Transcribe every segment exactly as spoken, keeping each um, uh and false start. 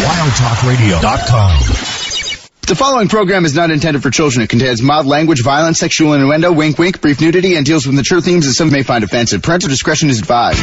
wild talk radio dot com. The following program is not intended for children. It contains mild language, violence, sexual innuendo, wink wink, brief nudity, and deals with mature themes that some may find offensive. Parental discretion is advised.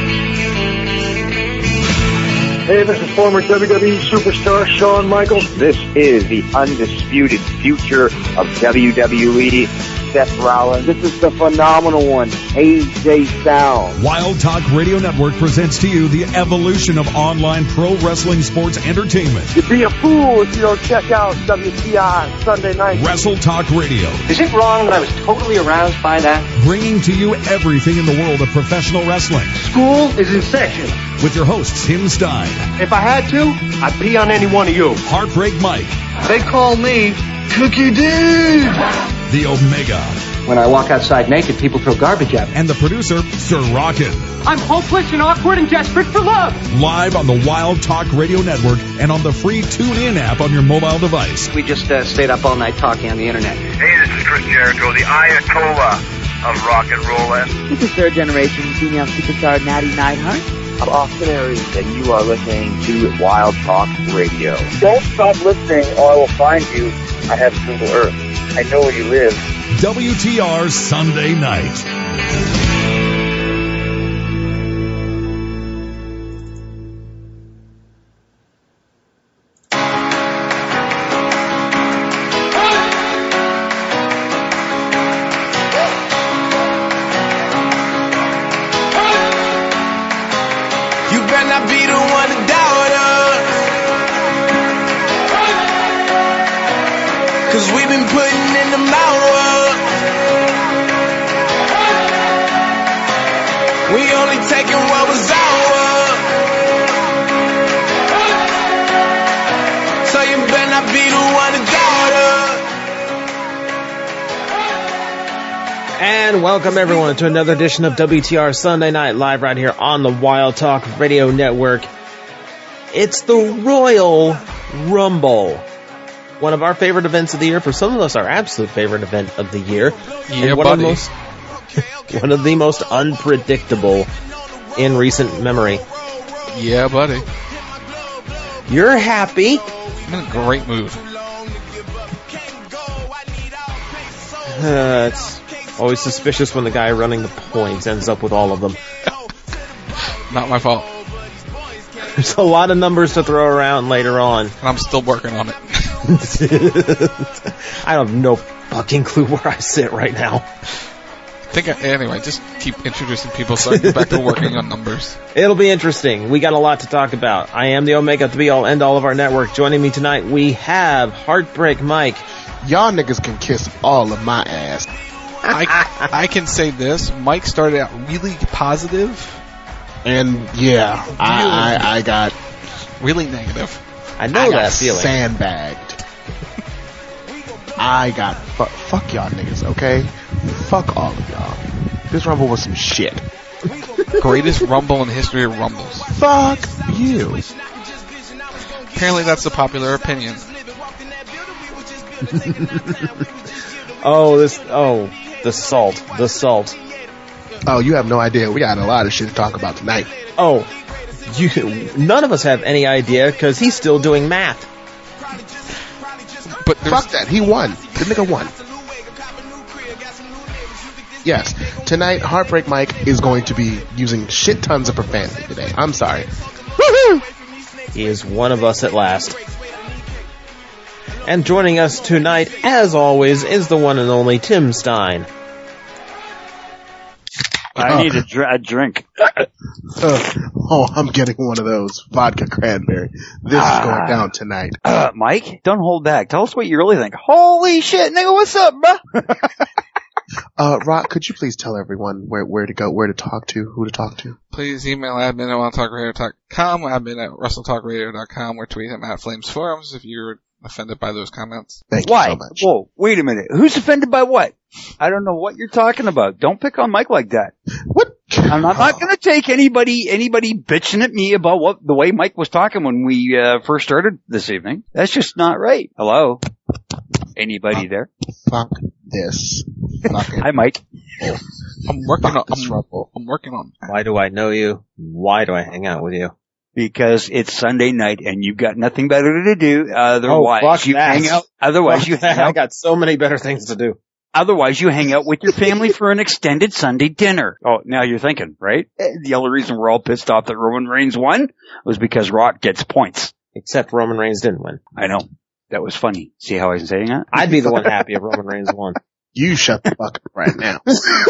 Hey, this is former W W E superstar Shawn Michaels. This is the undisputed future of W W E, Seth Rollins. This is the phenomenal one, A J Styles. Wild Talk Radio Network presents to you the evolution of online pro wrestling sports entertainment. You'd be a fool if you don't check out W T R Sunday night. Wrestle Talk Radio. Is it wrong that I was totally aroused by that? Bringing to you everything in the world of professional wrestling. School is in session. With your host, Tim Stein. If I had to, I'd pee on any one of you. Heartbreak Mike. They call me Cookie Dude. The Omega. When I walk outside naked, people throw garbage at me. And the producer, Sir Rockin'. I'm hopeless and awkward and desperate for love. Live on the Wild Talk Radio Network and on the free TuneIn app on your mobile device. We just uh, stayed up all night talking on the internet. Hey, this is Chris Jericho, the Ayatollah of rock and roll. This is third generation female superstar Natty Neidhart. I'm Austin Aries, and you are listening to Wild Talk Radio. Don't stop listening or I will find you. I have Google Earth. I know where you live. W T R Sunday Night. Welcome, everyone, to another edition of W T R Sunday Night Live right here on the Wild Talk Radio Network. It's the Royal Rumble, one of our favorite events of the year. For some of us, our absolute favorite event of the year. Yeah, and one buddy. Of the most, one of the most unpredictable in recent memory. Yeah, buddy. You're happy. I'm in a great mood. Uh, it's always suspicious when the guy running the points ends up with all of them. Not my fault. There's a lot of numbers to throw around later on. And I'm still working on it. I have no fucking clue where I sit right now. I think I, anyway, just keep introducing people so I can get back to working on numbers. It'll be interesting. We got a lot to talk about. I am the Omega, the be all end all of our network. Joining me tonight, we have Heartbreak Mike. Y'all niggas can kiss all of my ass. I, I can say this. Mike started out really positive. And, yeah, I, I, I got... Really negative. I know I that got feeling. sandbagged. I got... Fu- fuck y'all niggas, okay? Fuck all of y'all. This Rumble was some shit. Greatest Rumble in the history of Rumbles. Fuck you. Apparently that's the popular opinion. oh, this... Oh... The salt. The salt. Oh, you have no idea. We got a lot of shit to talk about tonight. Oh, you, none of us have any idea because he's still doing math. But fuck that. He won. The nigga won. Yes. Tonight, Heartbreak Mike is going to be using shit tons of profanity today. I'm sorry. Woohoo! He is one of us at last. And joining us tonight, as always, is the one and only Tim Stein. I need a, dr- a drink. uh, oh, I'm getting one of those. Vodka cranberry. This uh, is going down tonight. Uh, Mike, don't hold back. Tell us what you really think. Holy shit, nigga, what's up, bro? uh, Rock, could you please tell everyone where, where to go, where to talk to, who to talk to? Please email admin at wild talk radio dot com, admin at wrestle talk radio dot com, or tweet him at Flames Forums if you're offended by those comments. Thank Why? you so much. Whoa, wait a minute. Who's offended by what? I don't know what you're talking about. Don't pick on Mike like that. What? I'm not, not going to take anybody anybody bitching at me about what the way Mike was talking when we uh, first started this evening. That's just not right. Hello? Anybody fuck, there? Fuck this. Fuck Hi, Mike. Oh, I'm working on. I'm, I'm working on. Why do I know you? Why do I hang out with you? because it's Sunday night and you've got nothing better to do. Otherwise, oh, fuck you that. hang out. Otherwise, fuck you hang that. out. I got so many better things to do. Otherwise, you hang out with your family for an extended Sunday dinner. Oh, now you're thinking, right? The only reason we're all pissed off that Roman Reigns won was because Rock gets points. Except Roman Reigns didn't win. I know. That was funny. See how I'm saying that? I'd be the one happy if Roman Reigns won. You shut the fuck up right now.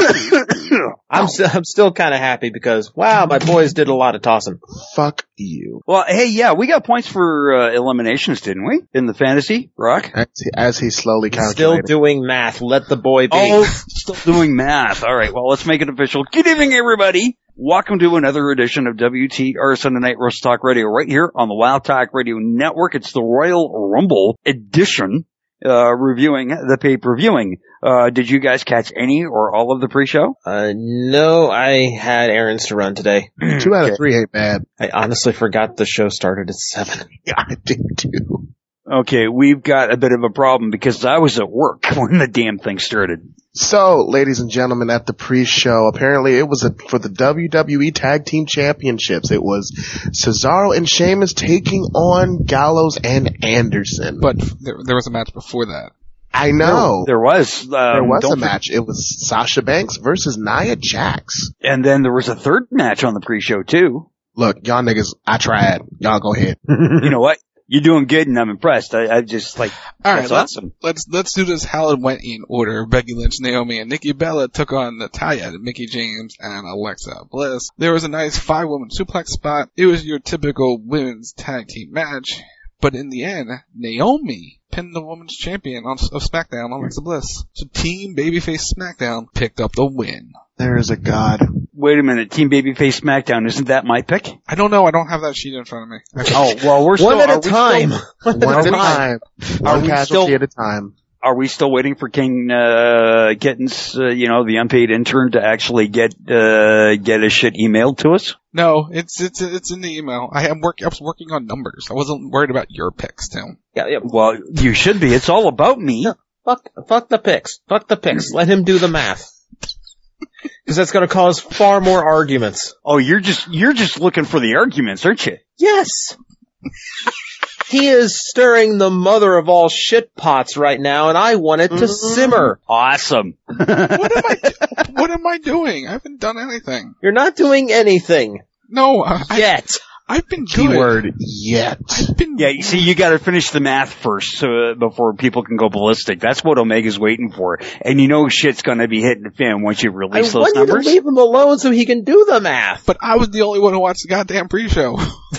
I'm, st- I'm still kind of happy because, wow, my boys did a lot of tossing. Fuck you. Well, hey, yeah, we got points for uh, eliminations, didn't we? In the fantasy, Rock? As he, as he slowly calculated. Still doing math. Let the boy be. Oh, still doing math. All right, well, let's make it official. Good evening, everybody. Welcome to another edition of W T R Sunday Night Wrestle Talk Radio right here on the Wild Talk Radio Network. It's the Royal Rumble edition, uh, reviewing the pay-per-viewing. Uh, did you guys catch any or all of the pre-show? Uh, no, I had errands to run today. Two out of three ain't bad. I honestly forgot the show started at seven. Yeah, I did too. Okay, we've got a bit of a problem because I was at work when the damn thing started. So, ladies and gentlemen, at the pre-show, apparently it was a, for the W W E Tag Team Championships. It was Cesaro and Sheamus taking on Gallows and Anderson. But there, there was a match before that. I know. There, there was. Um, there was a for- match. It was Sasha Banks versus Nia Jax. And then there was a third match on the pre-show, too. Look, y'all niggas, I tried. Y'all go ahead. You know what? You're doing good, and I'm impressed. I, I just like all right. That's Let's, awesome. let's let's do this how it went in order. Becky Lynch, Naomi, and Nikki Bella took on Natalya, Mickie James, and Alexa Bliss. There was a nice five-woman suplex spot. It was your typical women's tag team match, but in the end, Naomi pinned the women's champion on, of SmackDown, Alexa Bliss. So Team Babyface SmackDown picked up the win. There is a God. Wait a minute, Team Babyface SmackDown, isn't that my pick? I don't know. I don't have that sheet in front of me. Oh, well, we're still... One at a we time. Still, One at a time. One we casualty still, at a time. Are we still waiting for King uh, Kittens, uh, you know, the unpaid intern, to actually get uh, get his shit emailed to us? No, it's it's it's in the email. I am work. I was working on numbers. I wasn't worried about your picks, Tim. Yeah, yeah. Well, you should be. It's all about me. No, fuck, fuck the picks. Fuck the picks. Let him do the math. Because that's going to cause far more arguments. Oh, you're just you're just looking for the arguments, aren't you? Yes. He is stirring the mother of all shit pots right now, and I want it to mm-hmm. simmer. Awesome. What am I? What am I doing? I haven't done anything. You're not doing anything. No, uh, yet. I, I've been good. Keyword yet. I've been yeah, you see, you got to finish the math first, so uh, before people can go ballistic. That's what Omega's waiting for, and you know shit's going to be hitting the fan once you release I those want numbers. You to leave him alone so he can do the math. But I was the only one who watched the goddamn pre-show.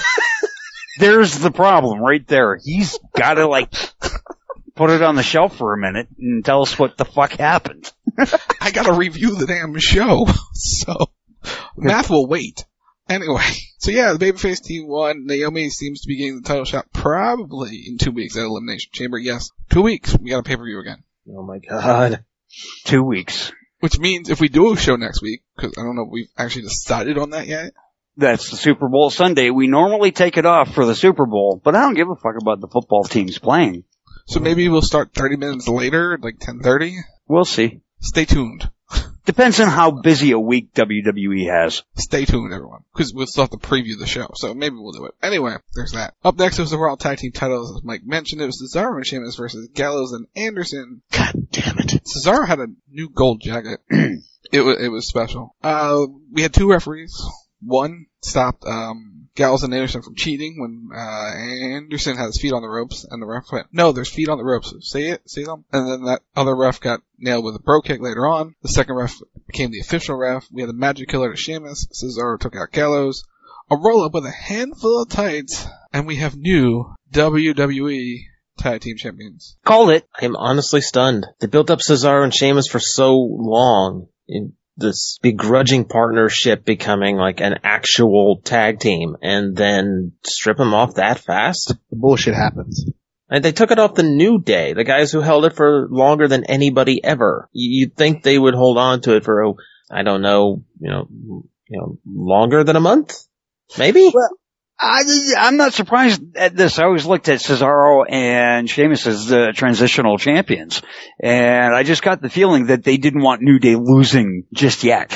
There's the problem right there. He's got to like put it on the shelf for a minute and tell us what the fuck happened. I got to review the damn show, so math will wait. Anyway, so yeah, the Babyface team won. Naomi seems to be getting the title shot probably in two weeks at Elimination Chamber. Yes, two weeks. We got a pay-per-view again. Oh my god. Two weeks. Which means if we do a show next week, because I don't know if we've actually decided on that yet. That's the Super Bowl Sunday. We normally take it off for the Super Bowl, but I don't give a fuck about the football teams playing. So maybe we'll start thirty minutes later, like ten thirty? We'll see. Stay tuned. Depends on how busy a week W W E has. Stay tuned, everyone, because we'll still have to preview the show, so maybe we'll do it. Anyway, there's that. Up next was the Raw Tag Team titles, as Mike mentioned. It was Cesaro and Sheamus versus Gallows and Anderson. God damn it. Cesaro had a new gold jacket. it was, it was special. Uh, we had two referees. One stopped um Gallows and Anderson from cheating when uh Anderson had his feet on the ropes, and the ref went, no, there's feet on the ropes. Say it, see them? And then that other ref got nailed with a bro kick later on. The second ref became the official ref. We had a magic killer to Sheamus. Cesaro took out Gallows. A roll-up with a handful of tights, and we have new W W E Tag Team Champions. Called it. I'm honestly stunned. They built up Cesaro and Sheamus for so long in this begrudging partnership becoming like an actual tag team, and then strip them off that fast? The bullshit happens. And they took it off the New Day, the guys who held it for longer than anybody ever. You'd think they would hold on to it for, oh, I don't know, you know, you know, longer than a month? Maybe? Well, I, I'm not surprised at this. I always looked at Cesaro and Sheamus as uh, transitional champions, and I just got the feeling that they didn't want New Day losing just yet.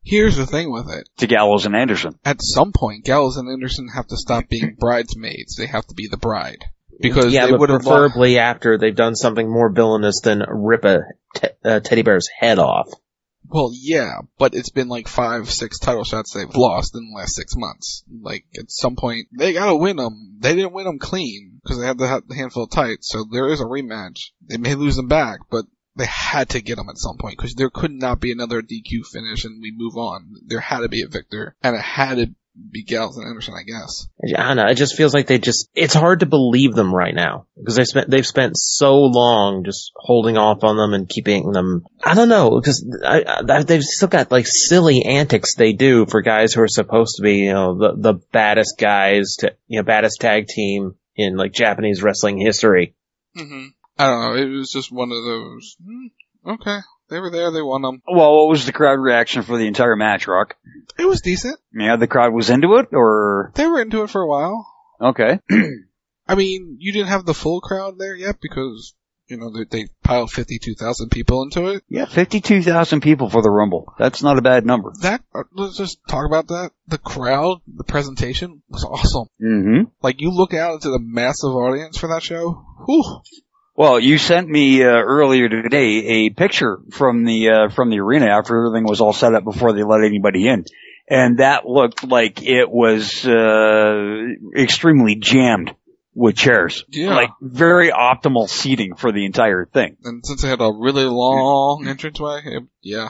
Here's the thing with it. To Gallows and Anderson. At some point, Gallows and Anderson have to stop being bridesmaids. They have to be the bride. Because yeah, they but would have preferably after they've done something more villainous than rip a te- uh, teddy bear's head off. Well, yeah, but it's been like five, six title shots they've lost in the last six months. Like, at some point, they gotta win them. They didn't win them clean, because they had the, the handful tight, so there is a rematch. They may lose them back, but they had to get them at some point, because there could not be another D Q finish and we move on. There had to be a victor, and it had to be Gallows and Anderson, I guess. I don't know, it just feels like they just, it's hard to believe them right now. Because they spent, they've spent so long just holding off on them and keeping them, I don't know, because I, I, they've still got like silly antics they do for guys who are supposed to be, you know, the, the baddest guys to, you know, baddest tag team in like Japanese wrestling history. Mm-hmm. I don't know, it was just one of those, hmm, okay. They were there, they won them. Well, what was the crowd reaction for the entire match, Rock? It was decent. Yeah, the crowd was into it, or? They were into it for a while. Okay. I mean, you didn't have the full crowd there yet because, you know, they, they piled fifty-two thousand people into it. Yeah, fifty-two thousand people for the Rumble. That's not a bad number. That, uh, let's just talk about that. The crowd, the presentation was awesome. Mm-hmm. Like, you look out into the massive audience for that show, whew. Well, you sent me uh, earlier today a picture from the uh, from the arena after everything was all set up before they let anybody in, and that looked like it was uh extremely jammed with chairs. Yeah. Like very optimal seating for the entire thing. And since they had a really long entranceway, it, yeah.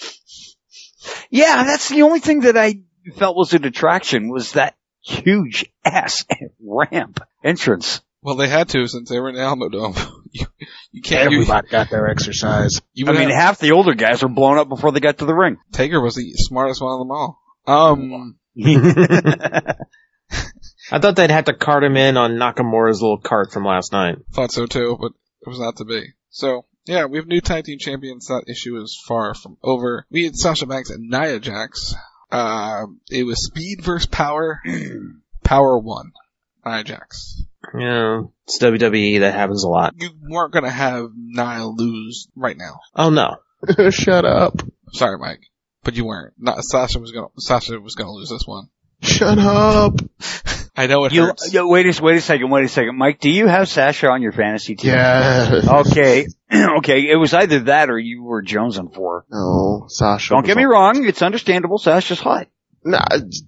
Yeah, that's the only thing that I felt was a detraction was that huge ass ramp entrance. Well, they had to since they were in the Alamo Dome. you, you can't. Everybody you, got their exercise. You I mean, have, half the older guys were blown up before they got to the ring. Taker was the smartest one of them all. Um, I thought they'd have to cart him in on Nakamura's little cart from last night. Thought so too, but it was not to be. So, yeah, we have new tag team champions. That issue is far from over. We had Sasha Banks and Nia Jax. Uh, it was speed versus power. Power won. Nia Jax. Yeah, it's W W E. That happens a lot. You weren't gonna have Nia lose right now. Oh no! Shut up. Sorry, Mike, but you weren't. Not Sasha was gonna. Sasha was gonna lose this one. Shut up. I know it you, hurts. You, wait a wait a second. Wait a second, Mike. Do you have Sasha on your fantasy team? Yeah. Okay. Okay. It was either that or you were jonesing for her. No, Sasha. Don't get me wrong. It's understandable. Sasha's hot. Nah,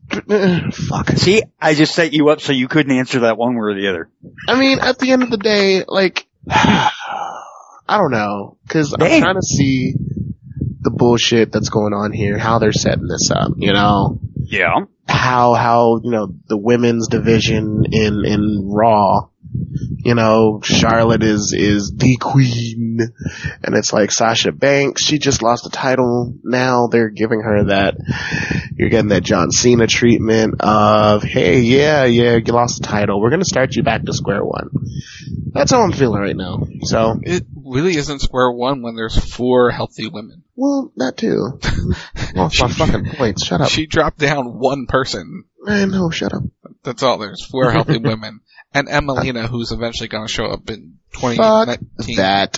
fuck. See, I just set you up so you couldn't answer that one way or the other. I mean, at the end of the day, like, I don't know, cause I'm trying to see the bullshit that's going on here, how they're setting this up, you know? Yeah. How, how, you know, the women's division in, in Raw, you know, Charlotte is, is the queen. And it's like Sasha Banks, she just lost the title. Now they're giving her that, you're getting that John Cena treatment of, hey, yeah, yeah, you lost the title. We're gonna start you back to square one. That's how I'm feeling right now. So. It really isn't square one when there's four healthy women. Well, that too. Lost my fucking points. Shut up. She dropped down one person. I know, shut up. That's all. There's four healthy women. And Emelina, who's eventually going to show up in twenty nineteen. Fuck that.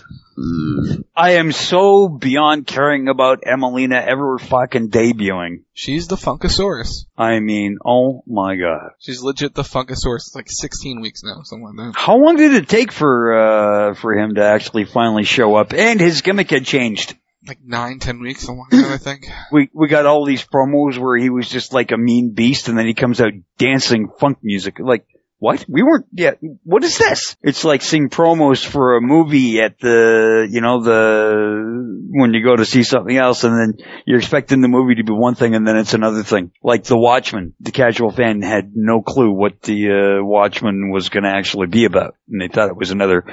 Mm. I am so beyond caring about Emelina ever fucking debuting. She's the Funkasaurus. I mean, oh my god. She's legit the Funkasaurus. It's like sixteen weeks now, something like that. How long did it take for, uh, for him to actually finally show up? And his gimmick had changed. Like nine, ten weeks, something like that, I think. We, we got all these promos where he was just like a mean beast and then he comes out dancing funk music. Like, what? We weren't, yeah, what is this? It's like seeing promos for a movie at the, you know, the, when you go to see something else and then you're expecting the movie to be one thing and then it's another thing. Like The Watchmen. The casual fan had no clue what the, uh, Watchmen was gonna actually be about. And they thought it was another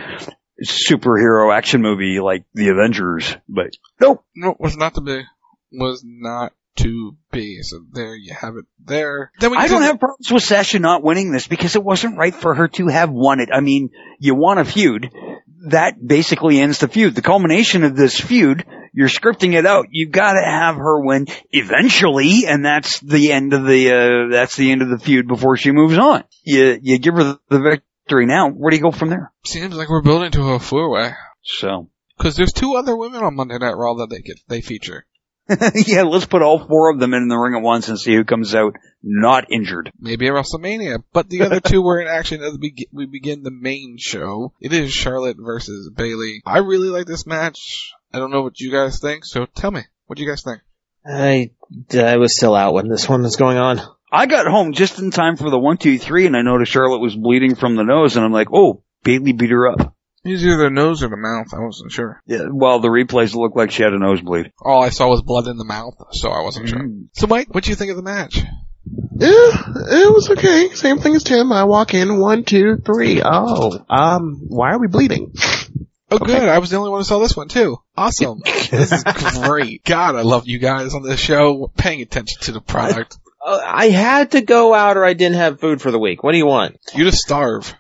superhero action movie like The Avengers, but nope. No, was not to be. Was not to be. So there you have it there. Then we I don't have problems with Sasha not winning this because it wasn't right for her to have won it. I mean, you want a feud. That basically ends the feud. The culmination of this feud, you're scripting it out. You've got to have her win eventually, and that's the end of the, uh, that's the end of the feud before she moves on. You, you give her the victory now. Where do you go from there? Seems like we're building to a four-way. So. Cause there's two other women on Monday Night Raw that they get, they feature. Yeah, let's put all four of them in the ring at once and see who comes out not injured. Maybe at WrestleMania. But the other two were in action as we we begin the main show. It is Charlotte versus Bayley. I really like this match. I don't know what you guys think, so tell me. What do you guys think? I, I was still out when this one was going on. I got home just in time for the one, two, three, and I noticed Charlotte was bleeding from the nose, and I'm like, oh, Bayley beat her up. It was either the nose or the mouth. I wasn't sure. Yeah, well, the replays looked like she had a nosebleed. All I saw was blood in the mouth, so I wasn't mm-hmm. sure. So, Mike, what do you think of the match? Yeah, it was okay. Same thing as Tim. I walk in, one, two, three. Oh, um, why are we bleeding? Oh, okay. Good. I was the only one who saw this one, too. Awesome. This is great. God, I love you guys on this show paying attention to the product. I, uh, I had to go out or I didn't have food for the week. What do you want? You to starve.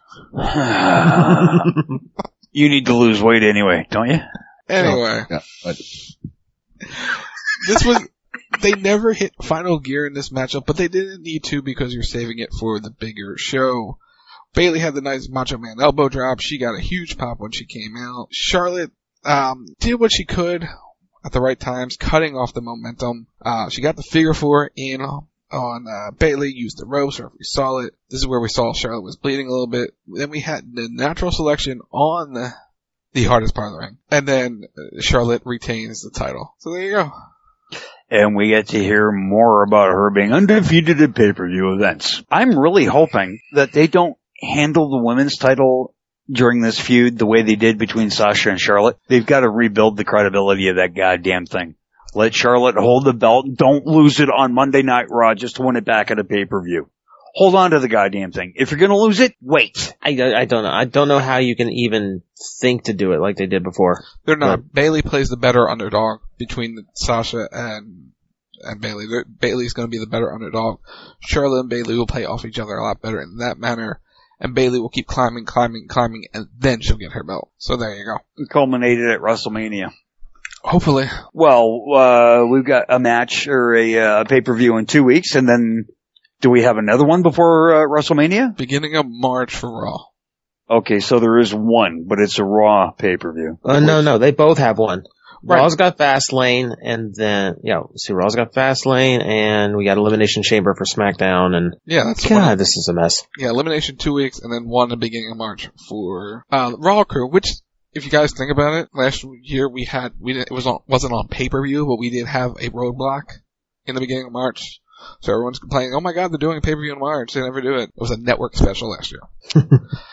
You need to lose weight anyway, don't you? Anyway. Yeah, but... This was... They never hit final gear in this matchup, but they didn't need to because you're saving it for the bigger show. Bayley had the nice Macho Man elbow drop. She got a huge pop when she came out. Charlotte um did what she could at the right times, cutting off the momentum. Uh She got the figure four in on uh Bayley, used the ropes, or if we saw it. This is where we saw Charlotte was bleeding a little bit. Then we had the natural selection on the, the hardest part of the ring. And then Charlotte retains the title. So there you go. And we get to hear more about her being undefeated at pay-per-view events. I'm really hoping that they don't handle the women's title during this feud the way they did between Sasha and Charlotte. They've got to rebuild the credibility of that goddamn thing. Let Charlotte hold the belt. Don't lose it on Monday Night Raw just to win it back at a pay-per-view. Hold on to the goddamn thing. If you're going to lose it, wait. I, I don't know. I don't know how you can even think to do it like they did before. They're not. But Bayley plays the better underdog between the, Sasha and and Bayley. They're, Bayley's going to be the better underdog. Charlotte and Bayley will play off each other a lot better in that manner. And Bayley will keep climbing, climbing, climbing, and then she'll get her belt. So there you go. Culminated at WrestleMania. Hopefully. Well, uh, we've got a match or a uh, pay-per-view in two weeks, and then do we have another one before uh, WrestleMania? Beginning of March for Raw. Okay, so there is one, but it's a Raw pay-per-view. Uh, no, no, they both have one. Right. Raw's got Fastlane, and then, yeah, see, Raw's got Fastlane, and we got Elimination Chamber for SmackDown, and yeah, that's God, one. This is a mess. Yeah, Elimination two weeks, and then one at the beginning of March for uh, Raw Crew, which, if you guys think about it, last year we had, we didn't, it was on, wasn't on pay-per-view, but we did have a roadblock in the beginning of March. So everyone's complaining, oh my God, they're doing a pay-per-view in March. They never do it. It was a network special last year.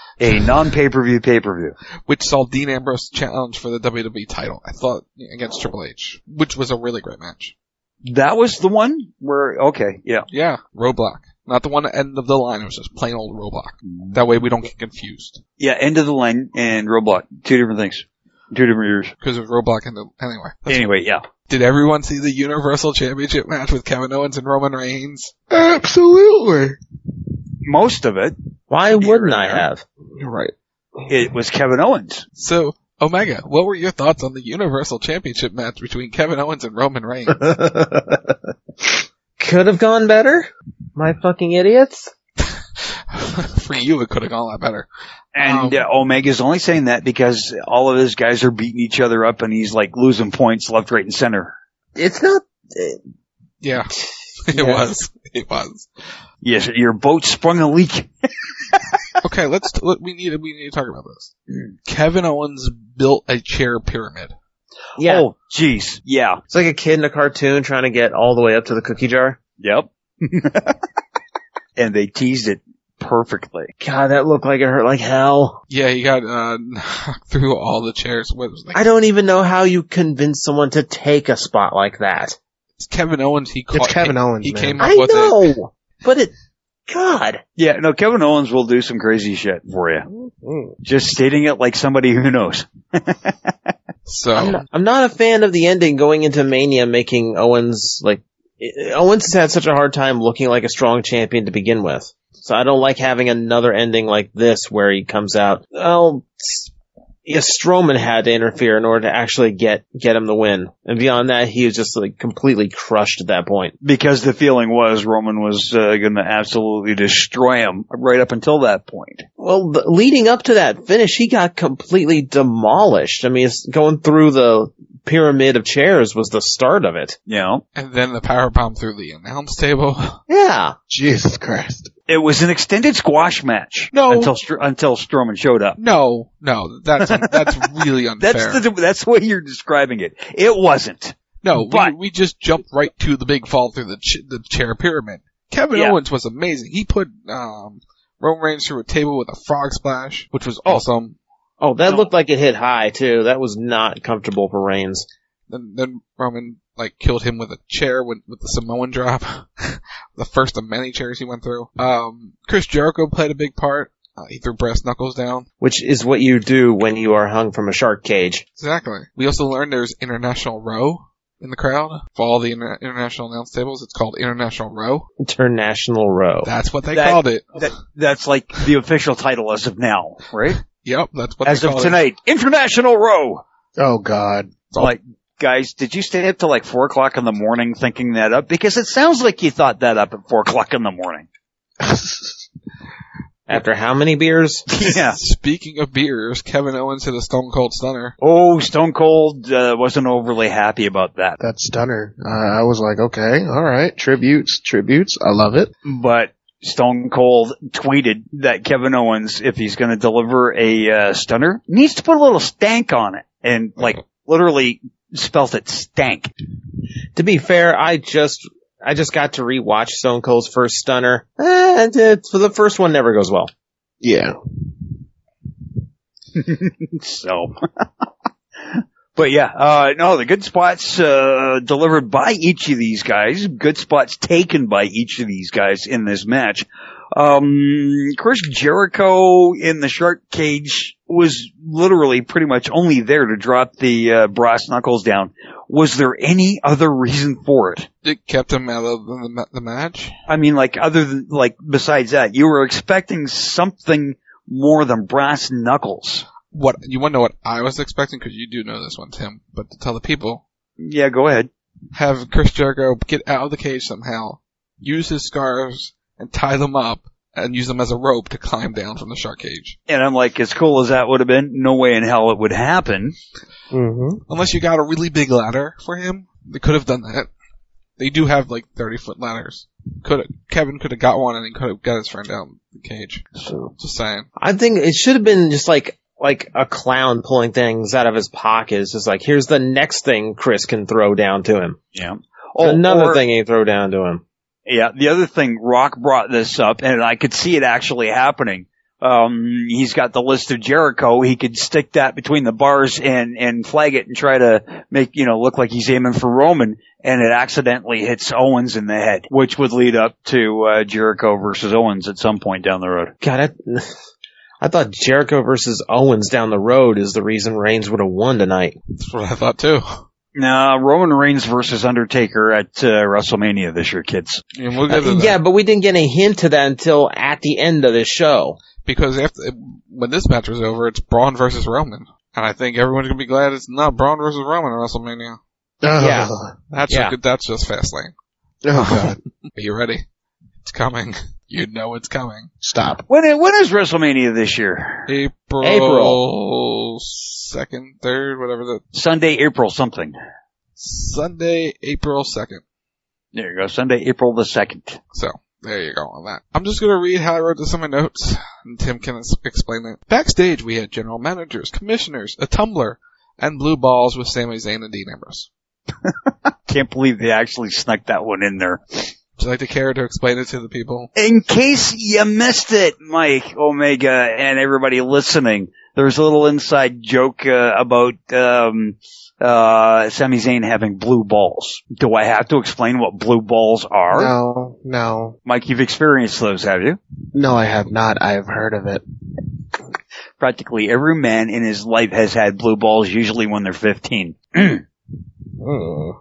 A non-pay-per-view pay-per-view. Which saw Dean Ambrose challenge for the W W E title, I thought, against Triple H, which was a really great match. That was the one where, okay, yeah. Yeah, roadblock. Not the one at the end of the line, it was just plain old roadblock. That way we don't get confused. Yeah, end of the line and roadblock. Two different things. Two different years. Because it was roadblock and the, anyway. Anyway, yeah. Did everyone see the Universal Championship match with Kevin Owens and Roman Reigns? Absolutely. Most of it. Why wouldn't I have? You're right. It was Kevin Owens. So, Omega, what were your thoughts on the Universal Championship match between Kevin Owens and Roman Reigns? Could have gone better? My fucking idiots? For you, it could have gone a lot better. And um, uh, Omega's only saying that because all of his guys are beating each other up and he's like losing points left, right, and center. It's not... Uh, yeah. It yeah. was. It was. Yes, your boat sprung a leak. Okay, let's, let, we need to, we need to talk about this. Kevin Owens built a chair pyramid. Yeah. Oh, jeez. Yeah. It's like a kid in a cartoon trying to get all the way up to the cookie jar. Yep. And they teased it perfectly. God, that looked like it hurt like hell. Yeah, he got, uh, knocked through all the chairs. What was I don't even know how you convince someone to take a spot like that. It's Kevin Owens. He caught, It's Kevin he, Owens, He man. came up I with know, it. but it, God. Yeah, no, Kevin Owens will do some crazy shit for you. Mm-hmm. Just stating it like somebody who knows. So I'm not, I'm not a fan of the ending going into Mania making Owens, like, Owens has had such a hard time looking like a strong champion to begin with. So I don't like having another ending like this where he comes out, well, yeah, Strowman had to interfere in order to actually get, get him the win. And beyond that, he was just like completely crushed at that point. Because the feeling was Roman was uh, going to absolutely destroy him right up until that point. Well, the, leading up to that finish, he got completely demolished. I mean, it's going through the pyramid of chairs was the start of it. Yeah. And then the powerbomb through the announce table. Yeah. Jesus Christ. It was an extended squash match. No. Until, Str- until Strowman showed up. No, no, that's, that's really unfair. That's the, that's the way you're describing it. It wasn't. No, but, we, we just jumped right to the big fall through the ch- the chair pyramid. Kevin yeah. Owens was amazing. He put, um, Roman Reigns through a table with a frog splash, which was awesome. Oh, that looked like it hit high, too. That was not comfortable for Reigns. Then, then Roman, like, killed him with a chair with, with the Samoan drop. The first of many chairs he went through. Um, Chris Jericho played a big part. Uh, he threw brass knuckles down. Which is what you do when you are hung from a shark cage. Exactly. We also learned there's International Row in the crowd. For all the inter- international announce tables, it's called International Row. International Row. That's what they that, called it. That, that's like the official title as of now, right? Yep, that's what as they call of tonight. It. International Row. Oh, God. Like, guys, did you stay up till like four o'clock in the morning thinking that up? Because it sounds like you thought that up at four o'clock in the morning. After how many beers? Yeah. Speaking of beers, Kevin Owens hit a Stone Cold Stunner. Oh, Stone Cold uh, wasn't overly happy about that. That stunner. Uh, I was like, okay, all right. Tributes, tributes. I love it. But Stone Cold tweeted that Kevin Owens, if he's going to deliver a uh, stunner, needs to put a little stank on it. And, like, literally spelt it stank. To be fair, I just... I just got to rewatch Stone Cold's first stunner. Eh, for the first one never goes well. Yeah. So. But yeah, uh, no, the good spots, uh, delivered by each of these guys, good spots taken by each of these guys in this match. Um, Chris Jericho in the shark cage was literally pretty much only there to drop the, uh, brass knuckles down. Was there any other reason for it? It kept him out of the, the match. I mean, like, other than, like, besides that, you were expecting something more than brass knuckles. What, you want to know what I was expecting? Because you do know this one, Tim. But to tell the people. Yeah, go ahead. Have Chris Jericho get out of the cage somehow, use his scarves, and tie them up, and use them as a rope to climb down from the shark cage. And I'm like, as cool as that would have been, no way in hell it would happen. Mm-hmm. Unless you got a really big ladder for him, they could have done that. They do have like thirty foot ladders. Could Kevin could have got one and he could have got his friend out the cage. So, just saying. I think it should have been just like like a clown pulling things out of his pockets. Just like, here's the next thing Chris can throw down to him. Yeah. Oh, another or, thing he throw down to him. Yeah, the other thing, Rock brought this up, and I could see it actually happening. Um, he's got the list of Jericho. He could stick that between the bars and, and flag it and try to make, you know, look like he's aiming for Roman, and it accidentally hits Owens in the head, which would lead up to, uh, Jericho versus Owens at some point down the road. God, I, I thought Jericho versus Owens down the road is the reason Reigns would have won tonight. That's what I thought too. No, Roman Reigns versus Undertaker at uh, WrestleMania this year, kids. Yeah, we'll get to uh, that. Yeah, but we didn't get a hint to that until at the end of this show. Because after, when this match was over, it's Braun versus Roman. And I think everyone's gonna be glad it's not Braun versus Roman at WrestleMania. Oh. Yeah. That's yeah. A good, that's just Fastlane. Oh, God. Are you ready? It's coming. You know it's coming. Stop. When, when is WrestleMania this year? April. April. second, third, whatever the... Sunday, April something. Sunday, April second. There you go. Sunday, April the second. So, there you go on that. I'm just gonna read how I wrote this in my notes, and Tim can explain it. Backstage, we had general managers, commissioners, a tumbler, and blue balls with Sami Zayn and Dean Ambrose. Can't believe they actually snuck that one in there. Would you like to care to explain it to the people? In case you missed it, Mike, Omega, and everybody listening, there's a little inside joke uh, about um uh Sami Zayn having blue balls. Do I have to explain what blue balls are? No, no. Mike, you've experienced those, have you? No, I have not. I have heard of it. Practically every man in his life has had blue balls, usually when they're fifteen. Oh.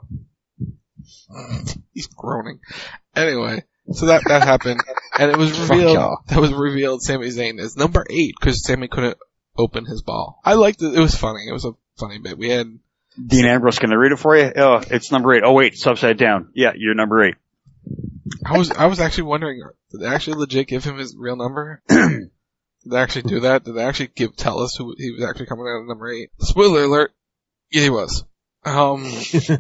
He's groaning. Anyway, so that that happened, and it was revealed that was revealed Sami Zayn is number eight because Sami couldn't open his ball. I liked it. It was funny. It was a funny bit. We had Dean Ambrose. Can I read it for you? Oh, it's number eight. Oh wait, it's upside down. Yeah, you're number eight. I was I was actually wondering, did they actually legit give him his real number? Did they actually do that? Did they actually give tell us who he was actually coming out at number eight? Spoiler alert. Yeah, he was. Um,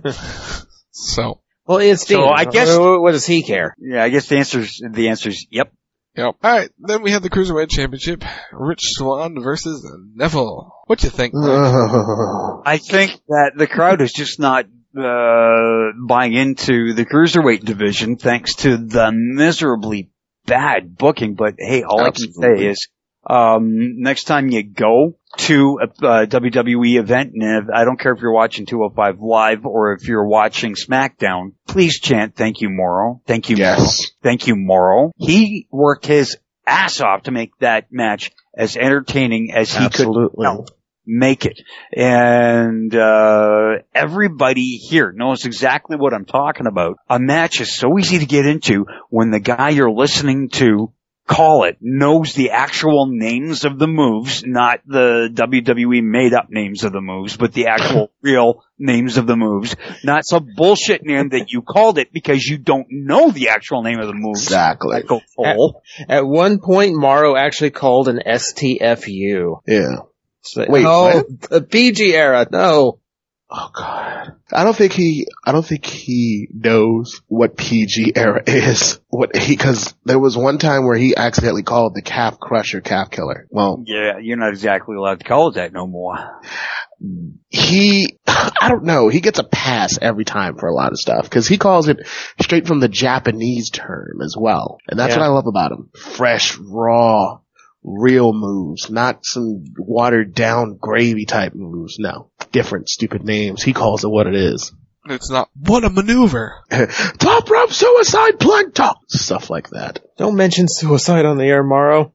so. Well, it's Dean. So I guess. What, what does he care? Yeah, I guess the answer's, the answer's yep. Yep. Alright, then we have the Cruiserweight Championship. Rich Swann versus Neville. What you think, Mike? I think that the crowd is just not uh buying into the Cruiserweight division thanks to the miserably bad booking. But hey, all Absolutely. I can say is um next time you go to a, a W W E event, and if, I don't care if you're watching two oh five Live or if you're watching SmackDown, please chant "Thank you, Morrow." Thank you, yes. Morrow. Thank you, Morrow. He worked his ass off to make that match as entertaining as he Absolutely. could no, make it. And uh everybody here knows exactly what I'm talking about. A match is so easy to get into when the guy you're listening to call it knows the actual names of the moves, not the W W E made up names of the moves, but the actual real names of the moves, not some bullshit name that you called it because you don't know the actual name of the moves. Exactly. At, at one point, Morrow actually called an S T F U. Yeah. So, Wait, oh, what? the P G era, no. Oh God. I don't think he, I don't think he knows what P G era is. What he, cause there was one time where he accidentally called the Calf Crusher Calf Killer. Well. Yeah, you're not exactly allowed to call it that no more. He, I don't know, he gets a pass every time for a lot of stuff, cause he calls it straight from the Japanese term as well. And that's yeah. what I love about him. Fresh, raw, real moves, not some watered down gravy type moves. No. Different stupid names. He calls it what it is. It's not, what a maneuver. Top rope suicide plank top. Stuff like that. Don't mention suicide on the air, Morrow.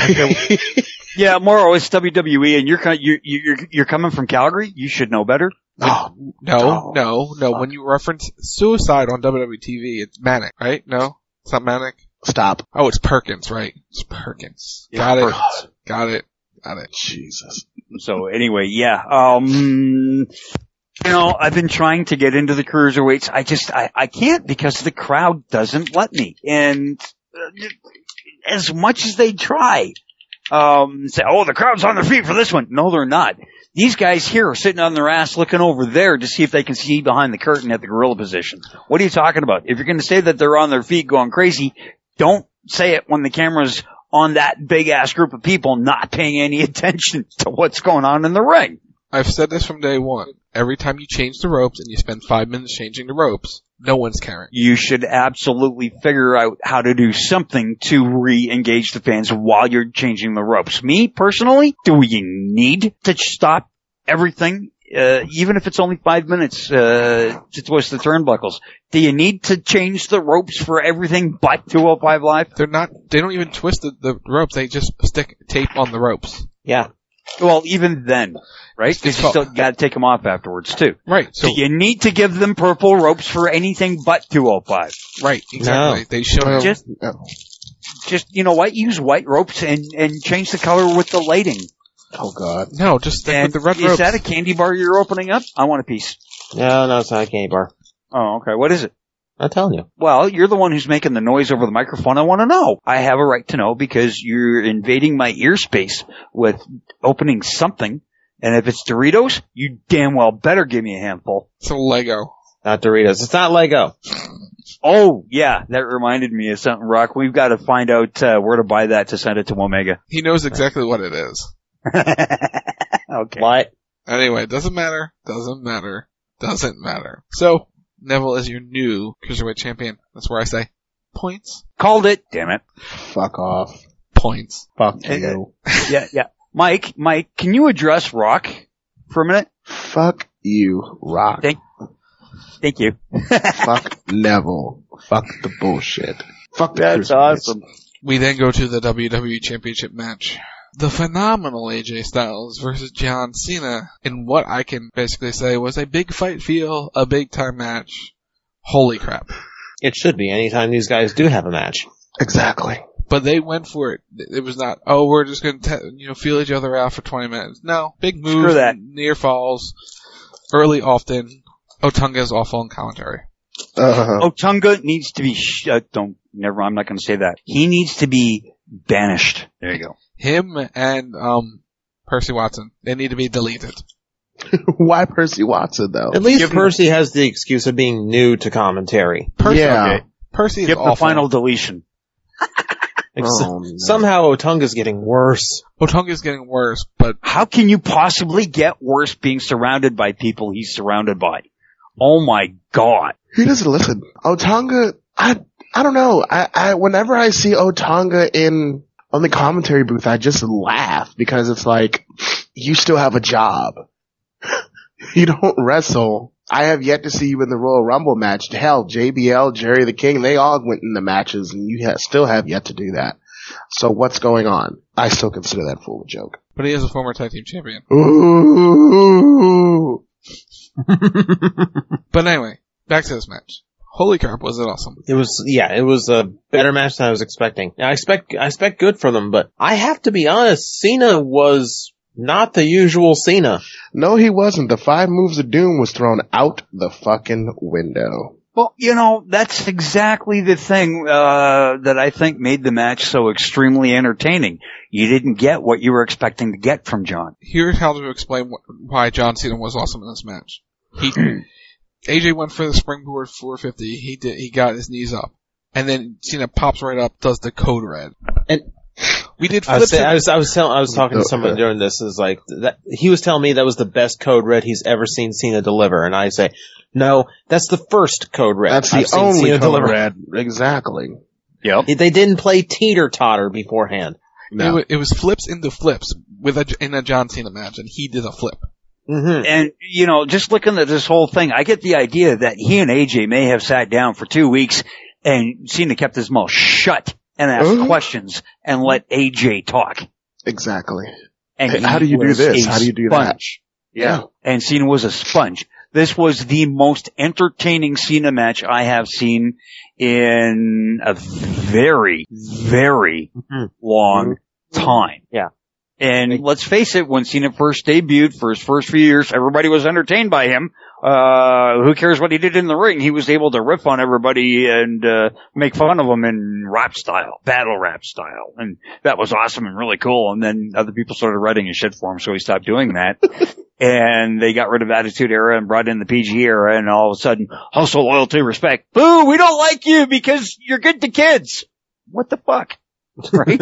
Yeah, Morrow, it's W W E and you're, you're, you're, you're coming from Calgary. You should know better. Oh, no, no, no. Fuck. When you reference suicide on W W E T V, it's Manic, right? No? It's not Manic? Stop. Oh, it's Perkins, right? It's Perkins. Yeah, Got Perkins. it. Got it. Got it. Jesus. So anyway, yeah, um, you know, I've been trying to get into the cruiserweights. I just, I, I can't because the crowd doesn't let me. And uh, as much as they try, um, say, oh, the crowd's on their feet for this one. No, they're not. These guys here are sitting on their ass looking over there to see if they can see behind the curtain at the gorilla position. What are you talking about? If you're going to say that they're on their feet going crazy, don't say it when the camera's on that big ass group of people not paying any attention to what's going on in the ring. I've said this from day one. Every time you change the ropes and you spend five minutes changing the ropes, no one's caring. You should absolutely figure out how to do something to re-engage the fans while you're changing the ropes. Me, personally, do you need to stop everything, uh, even if it's only five minutes, uh, to twist the turnbuckles? Do you need to change the ropes for everything but two oh five Live? They're not, they don't even twist the, the ropes, they just stick tape on the ropes. Yeah. Well, even then, right? Because you still gotta take them off afterwards, too. Right. So do you need to give them purple ropes for anything but two oh five? Right, exactly. No. They show Just, No. just, you know what? Use white ropes and, and change the color with the lighting. Oh God. No, just stick And with the red is ropes. that a candy bar you're opening up? I want a piece. No, no, it's not a candy bar. Oh, okay. What is it? I'm telling you. Well, you're the one who's making the noise over the microphone. I want to know. I have a right to know because you're invading my ear space with opening something. And if it's Doritos, you damn well better give me a handful. It's a Lego. Not Doritos. It's not Lego. Oh, yeah. That reminded me of something, Rock. We've got to find out uh, where to buy that to send it to Omega. He knows exactly what it is. Okay. What? Anyway, doesn't matter. Doesn't matter. Doesn't matter. So, Neville is your new Cruiserweight champion. That's where I say points. Called it. Damn it. Fuck off. Points. Fuck Uh, you. Yeah, yeah. Mike, Mike, can you address Rock for a minute? Fuck you, Rock. Thank, thank you. Fuck Neville. Fuck the bullshit. Fuck the That's Cruiserweights. awesome. We then go to the W W E Championship match. The phenomenal A J Styles versus John Cena in what I can basically say was a big fight feel, a big time match. Holy crap. It should be anytime these guys do have a match. Exactly. But they went for it. It was not, oh, we're just going to, you know, feel each other out for twenty minutes. No. Big moves. Screw that. Near falls. Early often. Otunga's awful on commentary. Uh-huh. Otunga needs to be, sh- uh, don't, never, I'm not going to say that. He needs to be banished. There you go. Him and, um, Percy Watson. They need to be deleted. Why Percy Watson, though? At least Give Percy him... has the excuse of being new to commentary. Percy, yeah. Okay. Percy is Give awful. the final deletion. Oh, no. Somehow Otunga's getting worse. Otunga's getting worse, but... How can you possibly get worse being surrounded by people he's surrounded by? Oh my God. He doesn't listen. Otunga, I, I don't know. I, I, whenever I see Otunga in, on the commentary booth, I just laugh because it's like, you still have a job. You don't wrestle. I have yet to see you in the Royal Rumble match. Hell, J B L, Jerry the King, they all went in the matches and you ha- still have yet to do that. So what's going on? I still consider that fool a joke. But he is a former tag team champion. Ooh. But anyway, back to this match. Holy crap, was it awesome. It was, yeah, it was a better match than I was expecting. I expect, I expect good from them, but I have to be honest, Cena was not the usual Cena. No, he wasn't. The five moves of doom was thrown out the fucking window. Well, you know, that's exactly the thing uh that I think made the match so extremely entertaining. You didn't get what you were expecting to get from John. Here's how to explain wh- why John Cena was awesome in this match. He, A J went for the springboard four fifty. He did. He got his knees up, and then Cena pops right up, does the code red, and we did. I was, flips saying, I was, I was telling, I was talking to someone during this. Is like that he was telling me that was the best code red he's ever seen Cena deliver, and I say, no, that's the first code red. That's the I've seen only Cena code deliver. red. Exactly. Yep. They didn't play teeter totter beforehand. No. It, was, it was flips into flips with a, in a John Cena match, and he did a flip. Mm-hmm. And, you know, just looking at this whole thing, I get the idea that he and A J may have sat down for two weeks and Cena kept his mouth shut and asked uh-huh. questions and let A J talk. Exactly. And hey, how do you do this? How do you do sponge. that? Yeah. yeah. And Cena was a sponge. This was the most entertaining Cena match I have seen in a very, very mm-hmm. long time. Yeah. And let's face it, when Cena first debuted for his first few years, everybody was entertained by him. Uh, who cares what he did in the ring? He was able to riff on everybody and, uh, make fun of them in rap style, battle rap style. And that was awesome and really cool. And then other people started writing his shit for him, so he stopped doing that. And they got rid of Attitude Era and brought in the P G era, and all of a sudden, hustle, loyalty, respect. Boo, we don't like you because you're good to kids. What the fuck? Right?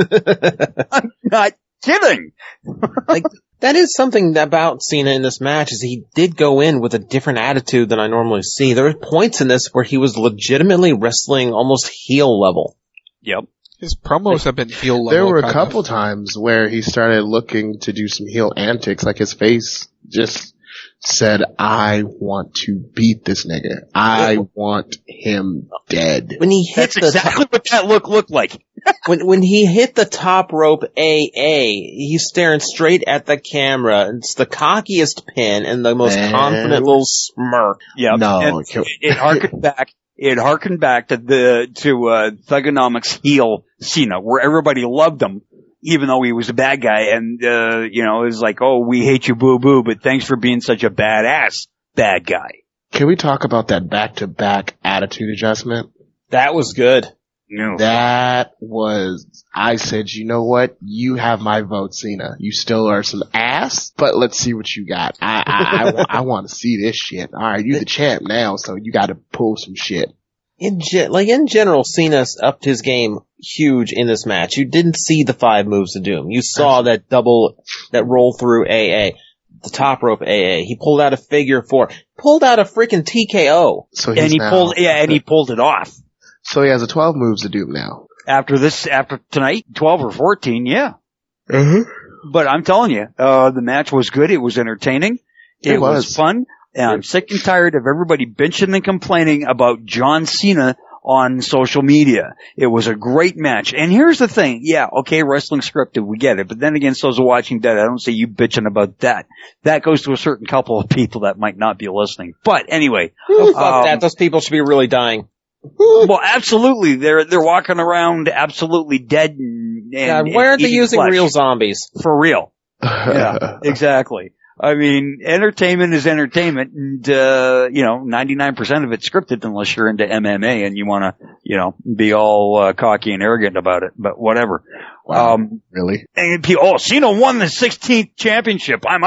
I'm not kidding. Like, that is something about Cena in this match, is he did go in with a different attitude than I normally see. There were points in this where he was legitimately wrestling almost heel level. Yep. His promos have been heel level. There were a couple of. times where he started looking to do some heel antics, like his face just said, I want to beat this nigga. I want him dead. When he hit That's the exactly top, what that look looked like. when when he hit the top rope A A, he's staring straight at the camera. It's the cockiest pin and the most Man. confident little smirk. Yeah. No. It, it harkened back. It harkened back to the to uh, Thugonomics heel Cena, where everybody loved him, even though he was a bad guy. And uh, you know, it was like, oh, we hate you, boo boo, but thanks for being such a badass bad guy. Can we talk about that back-to-back attitude adjustment? That was good. No. That was, I said, you know what? You have my vote, Cena. You still are some ass, but let's see what you got. I, I, I, I want to see this shit. All right, you're the champ now, so you got to pull some shit. In ge- like in general, Cena's upped his game huge in this match. You didn't see the five moves of doom. You saw that double, that roll through A A, the top rope A A. He pulled out a figure four, pulled out a freaking T K O. So and he now, pulled, yeah, and he pulled it off. So he has a twelve moves to doom now. After this, after tonight, twelve or fourteen, yeah. Uh-huh. But I'm telling you, uh, the match was good. It was entertaining. It, it was. was fun. And I'm sick and tired of everybody bitching and complaining about John Cena on social media. It was a great match. And here's the thing. Yeah, okay, wrestling scripted, we get it. But then again, so's Watching Dead. I don't see you bitching about that. That goes to a certain couple of people that might not be listening. But anyway. Oh, fuck um, that. Those people should be really dying. Well, absolutely. They're, they're walking around absolutely dead and, and God, why aren't they eating using flesh. real zombies? For real. Yeah, exactly. I mean, entertainment is entertainment, and, uh, you know, ninety-nine percent of it's scripted unless you're into M M A and you want to, you know, be all uh, cocky and arrogant about it, but whatever. Wow, um, really? And people, oh, Cena won the sixteenth championship. I'm out.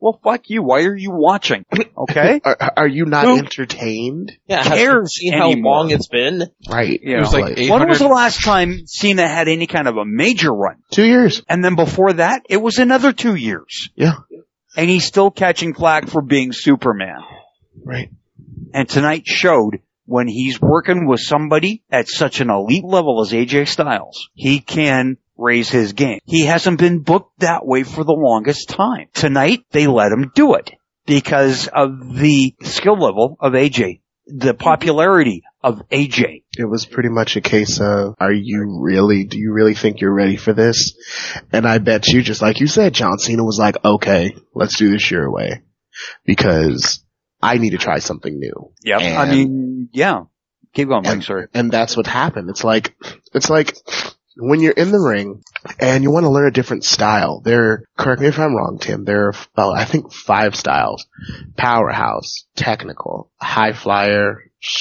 well, fuck you. Why are you watching? Okay? are, are you not Who entertained? Yeah, cares see how anymore? long it's been? Right. It was like eight hundred. When was the last time Cena had any kind of a major run? Two years. And then before that, it was another two years. Yeah. And he's still catching flack for being Superman. Right. And tonight showed when he's working with somebody at such an elite level as A J Styles, he can raise his game. He hasn't been booked that way for the longest time. Tonight, they let him do it because of the skill level of A J, the popularity of A J. It was pretty much a case of, are you really, do you really think you're ready for this? And I bet you, just like you said, John Cena was like, okay, let's do this your way. Because I need to try something new. Yeah, I mean, yeah. Keep going, Mike, sorry. And that's what happened. It's like, it's like when you're in the ring and you want to learn a different style. There, correct me if I'm wrong, Tim, there are about, I think, five styles. Powerhouse, technical, high flyer,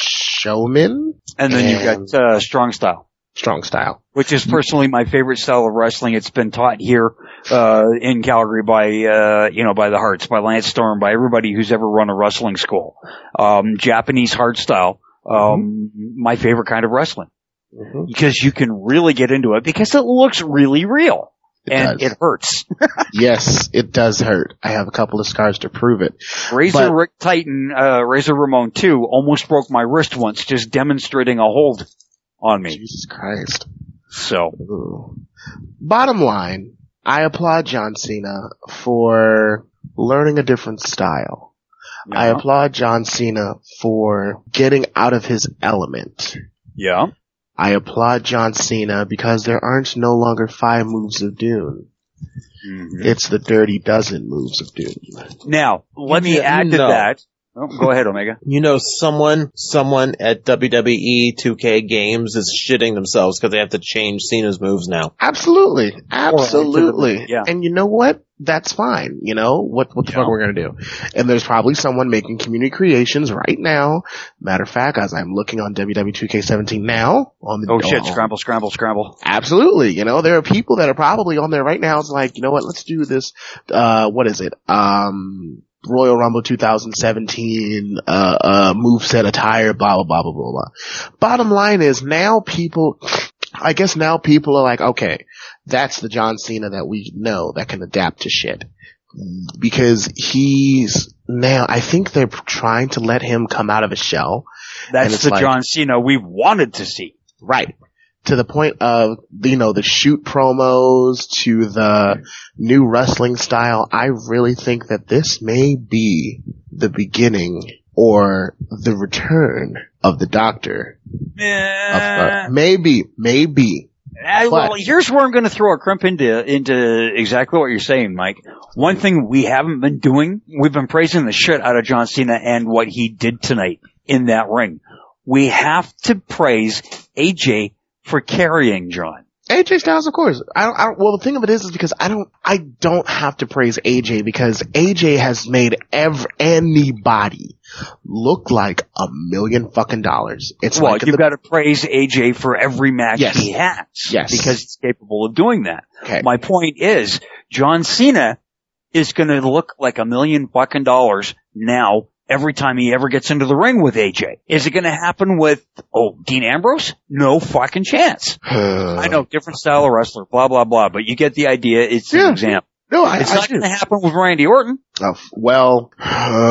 showman. And then and you've got, uh, strong style. Strong style. Which is personally my favorite style of wrestling. It's been taught here, uh, in Calgary by, uh, you know, by the Hearts, by Lance Storm, by everybody who's ever run a wrestling school. Um, Japanese hard style, um, mm-hmm. my favorite kind of wrestling. Mm-hmm. Because you can really get into it because it looks really real. It and does. It hurts. Yes, it does hurt. I have a couple of scars to prove it. Razor but, Rick Titan, uh, Razor Ramon two almost broke my wrist once just demonstrating a hold on me. Jesus Christ. So. Ooh. Bottom line, I applaud John Cena for learning a different style. Yeah. I applaud John Cena for getting out of his element. Yeah. I applaud John Cena because there aren't no longer five moves of doom. Mm-hmm. It's the dirty dozen moves of doom. Now, let me add to that. Oh, go ahead, Omega. You know, someone, someone at W W E two K Games is shitting themselves because they have to change Cena's moves now. Absolutely. Absolutely. Yeah. And you know what? That's fine. You know, what, what the yeah. fuck we're gonna do? And there's probably someone making community creations right now. Matter of fact, as I'm looking on W W E two K seventeen now, on the, oh shit, oh, scramble, scramble, scramble. Absolutely. You know, there are people that are probably on there right now. It's like, you know what? Let's do this, uh, what is it? Um, Royal Rumble two thousand seventeen, uh, uh, moveset attire, blah, blah, blah, blah, blah, blah. Bottom line is now people, I guess now people are like, okay, that's the John Cena that we know that can adapt to shit. Because he's now, I think they're trying to let him come out of a shell. That's the like, John Cena we wanted to see. Right. To the point of, you know, the shoot promos to the new wrestling style. I really think that this may be the beginning or the return of the Doctor. Uh, of, uh, maybe, maybe. Uh, well, here's where I'm going to throw a crimp into, into exactly what you're saying, Mike. One thing we haven't been doing, we've been praising the shit out of John Cena and what he did tonight in that ring. We have to praise A J for carrying John. A J Styles, of course. I don't, I don't, well, the thing of it is, is because I don't, I don't have to praise A J because A J has made every, anybody look like a million fucking dollars. It's well, like you've the, got to praise A J for every match yes. he has. Yes. Because he's capable of doing that. Okay. My point is, John Cena is going to look like a million fucking dollars now every time he ever gets into the ring with A J. Is it going to happen with, oh, Dean Ambrose? No fucking chance. I know, different style of wrestler, blah, blah, blah, but you get the idea. It's yeah. an example. No, I, it's I not going to happen with Randy Orton. Oh, well, uh,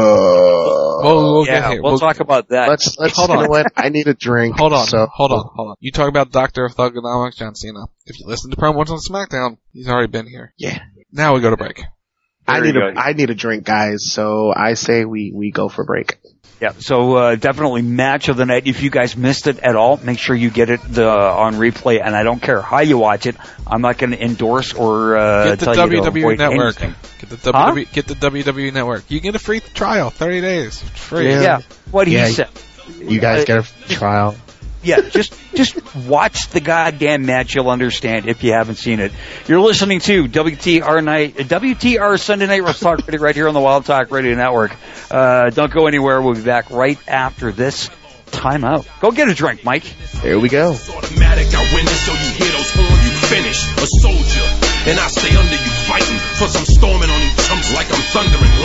well we'll, yeah, we'll, we'll talk about that. Let's, let's, hold you on. know what? I need a drink. Hold on, so. hold on, hold on. You talk about Doctor of Thugonomics, John Cena. If you listen to promos on SmackDown, he's already been here. Yeah. Now we go to break. I need a, I need a drink, guys, so I say we, we go for break. Yeah, so uh, definitely match of the night. If you guys missed it at all, make sure you get it the, on replay, and I don't care how you watch it. I'm not going to endorse or uh, get the tell W W E you to avoid Network. anything. Get the W W E, huh? Get the W W E Network. You get a free trial, thirty days, it's free. Yeah, yeah. What yeah, he said. You guys get a trial. Yeah, just just watch the goddamn match. You'll understand if you haven't seen it. You're listening to W T R night, W T R Sunday Night Wrestling Talk right here on the Wild Talk Radio Network. Uh, don't go anywhere. We'll be back right after this timeout. Go get a drink, Mike. There we go. It's automatic. I win it, so you hear those horns, you finish. A soldier, and I stay under you fighting. Plus I'm storming on you chumps like I'm thunder and lightning.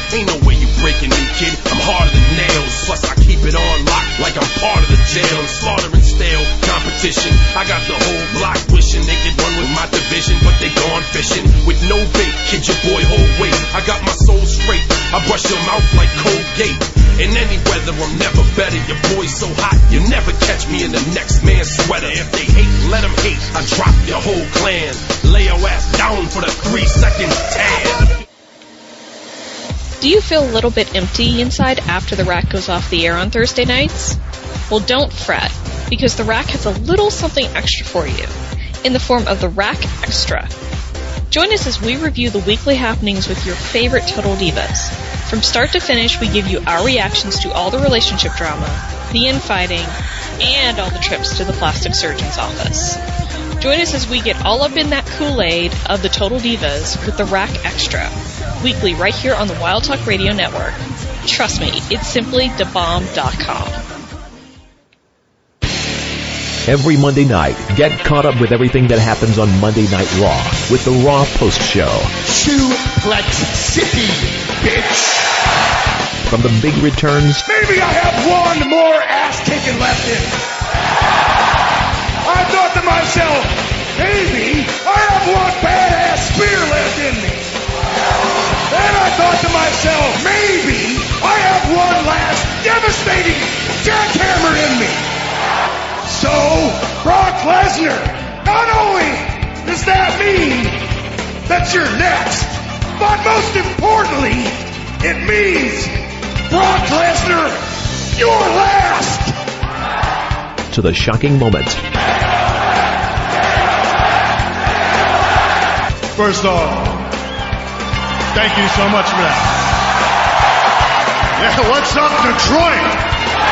Ain't no way you breaking me, kid. I'm harder than nails. Plus I keep it on lock like I'm part of the jail. Slaughtering stale competition. I got the whole block wishing they could run with my division, but they gone fishing with no bait. Kid, your boy hold weight. I got my soul straight. I brush your mouth like Colgate. In any weather, I'm never better. Your boy's so hot, you never catch me in the next man's sweater. If they hate, let them hate. I drop your whole clan. Lay your ass down for the three second tan. Do you feel a little bit empty inside after the Rack goes off the air on Thursday nights? Well, don't fret, because the Rack has a little something extra for you, in the form of the Rack Extra. Join us as we review the weekly happenings with your favorite Total Divas. From start to finish, we give you our reactions to all the relationship drama, the infighting, and all the trips to the plastic surgeon's office. Join us as we get all up in that Kool-Aid of the Total Divas with the Rack Extra, weekly right here on the Wild Talk Radio Network. Trust me, it's simply da bomb dot com. Every Monday night, get caught up with everything that happens on Monday Night Raw with the Raw Post Show. Suplex City, bitch! From the big returns... Maybe I have one more ass-kicking left in me. I thought to myself, maybe I have one badass spear left in me. Then I thought to myself, maybe I have one last devastating jackhammer in me. So, Brock Lesnar, not only does that mean that you're next, but most importantly, it means, Brock Lesnar, you're last! To the shocking moment. First off, thank you so much for that. Yeah, what's up, Detroit?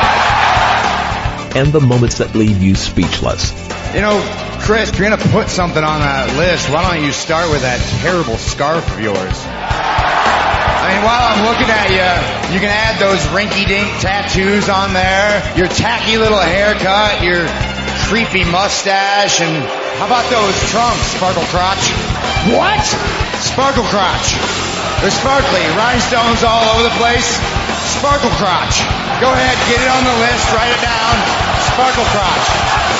And the moments that leave you speechless. You know, Chris, if you're going to put something on that list, why don't you start with that terrible scarf of yours? I mean, while I'm looking at you, you can add those rinky-dink tattoos on there, your tacky little haircut, your creepy mustache, and how about those trunks, Sparkle Crotch? What? Sparkle Crotch. They're sparkly, rhinestones all over the place. Sparkle Crotch. Go ahead, get it on the list, write it down. Sparkle Crotch.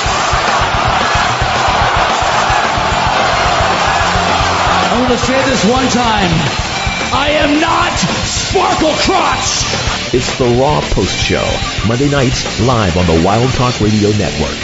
I'm going to say this one time. I am not Sparkle Crotch! It's the Raw Post Show, Monday nights, live on the Wild Talk Radio Network.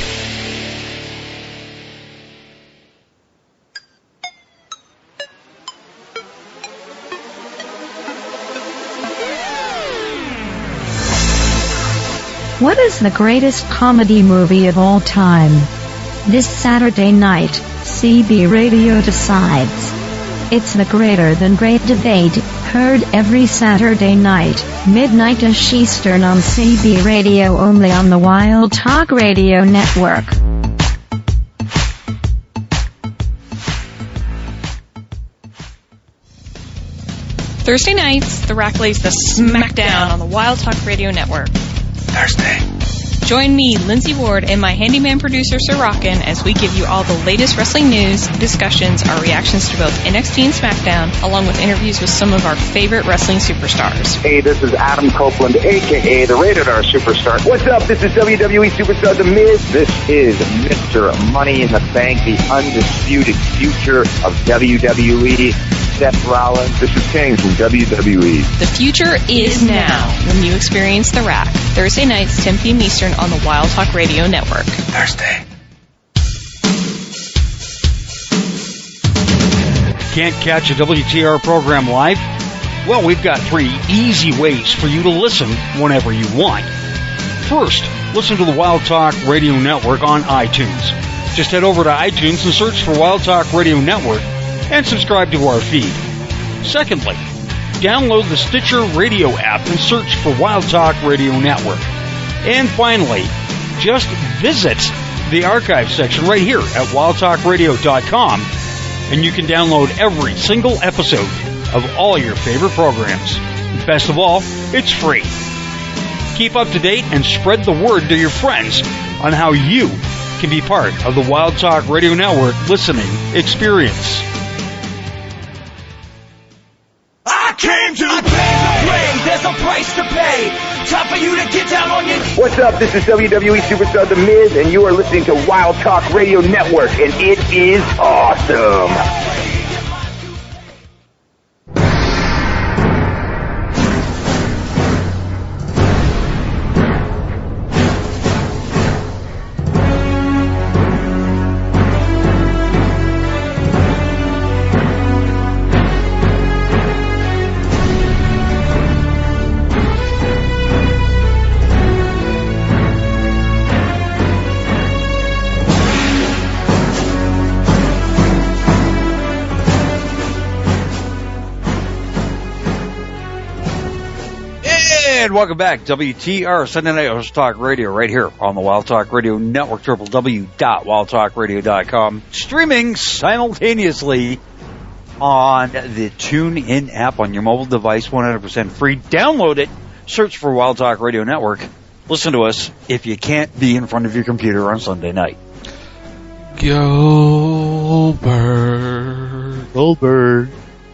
What is the greatest comedy movie of all time? This Saturday night, C B Radio decides. It's the Greater Than Great debate, heard every Saturday night, midnight-ish Eastern on C B Radio, only on the Wild Talk Radio Network. Thursday nights, The Rack lays the smackdown on the Wild Talk Radio Network. Thursday. Join me, Lindsay Ward, and my handyman producer, Sir Rockin', as we give you all the latest wrestling news, discussions, our reactions to both N X T and SmackDown, along with interviews with some of our favorite wrestling superstars. Hey, this is Adam Copeland, a k a the Rated R Superstar. What's up? This is W W E Superstar The Miz. This is Mister Money in the Bank, the undisputed future of W W E. Seth Rollins. This is King from W W E. The future is now when you experience The Rack. Thursday nights, ten p.m. Eastern on the Wild Talk Radio Network. Thursday. Can't catch a W T R program live? Well, we've got three easy ways for you to listen whenever you want. First, listen to the Wild Talk Radio Network on iTunes. Just head over to iTunes and search for Wild Talk Radio Network and subscribe to our feed. Secondly, download the Stitcher Radio app and search for Wild Talk Radio Network. And finally, just visit the archive section right here at wild talk radio dot com, and you can download every single episode of all your favorite programs. Best of all, it's free. Keep up to date and spread the word to your friends on how you can be part of the Wild Talk Radio Network listening experience. I came to play. price to pay. Time for you to get down on your knees. What's up? This is W W E Superstar The Miz, and you are listening to Wild Talk Radio Network, and it is awesome. And welcome back, W T R Sunday Night Wrestling Talk Radio, right here on the Wild Talk Radio Network, w w w dot wild talk radio dot com, streaming simultaneously on the TuneIn app on your mobile device, one hundred percent free. Download it, search for Wild Talk Radio Network. Listen to us if you can't be in front of your computer on Sunday night. Goldberg. Goldberg.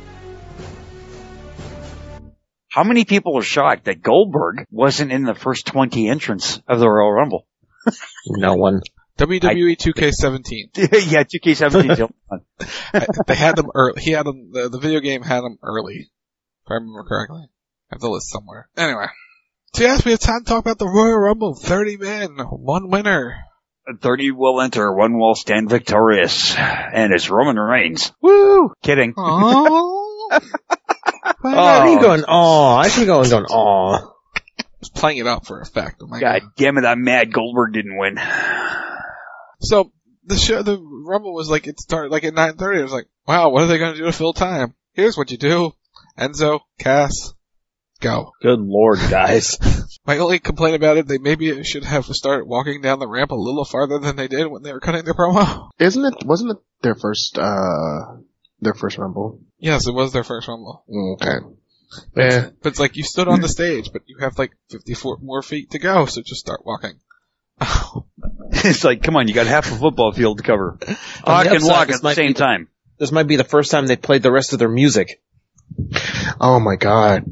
How many people are shocked that Goldberg wasn't in the first twenty entrants of the Royal Rumble? No one. W W E I, two K seventeen. Yeah, two K seventeen. They had them early. He had them, the, the video game had them early, if I remember correctly. I have the list somewhere. Anyway. So yes, we have time to talk about the Royal Rumble. thirty men, one winner. thirty will enter, one will stand victorious. And it's Roman Reigns. Woo! Kidding. Aww. Why are you going, aw? I should go and going, aw. Just playing it out for effect. Oh my God, God damn it, I'm mad Goldberg didn't win. So, the show, the Rumble was like, it started like at nine thirty. I was like, wow, what are they going to do to fill time? Here's what you do. Enzo, Cass, go. Good Lord, guys. My only complaint about it, they maybe should have started walking down the ramp a little farther than they did when they were cutting their promo. Isn't it, wasn't it their first, uh, their first Rumble? Yes, it was their first Rumble. Okay. But, Yeah. it's, but it's like you stood on the stage, but you have like fifty-four more feet to go, so just start walking. It's like, come on, you got half a football field to cover. Talk and walk at the same time. This might be the first time they've played the rest of their music. Oh my God.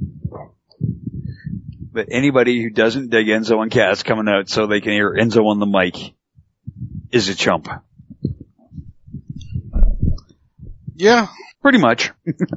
But anybody who doesn't dig Enzo and Cass coming out so they can hear Enzo on the mic is a chump. Yeah. Pretty much.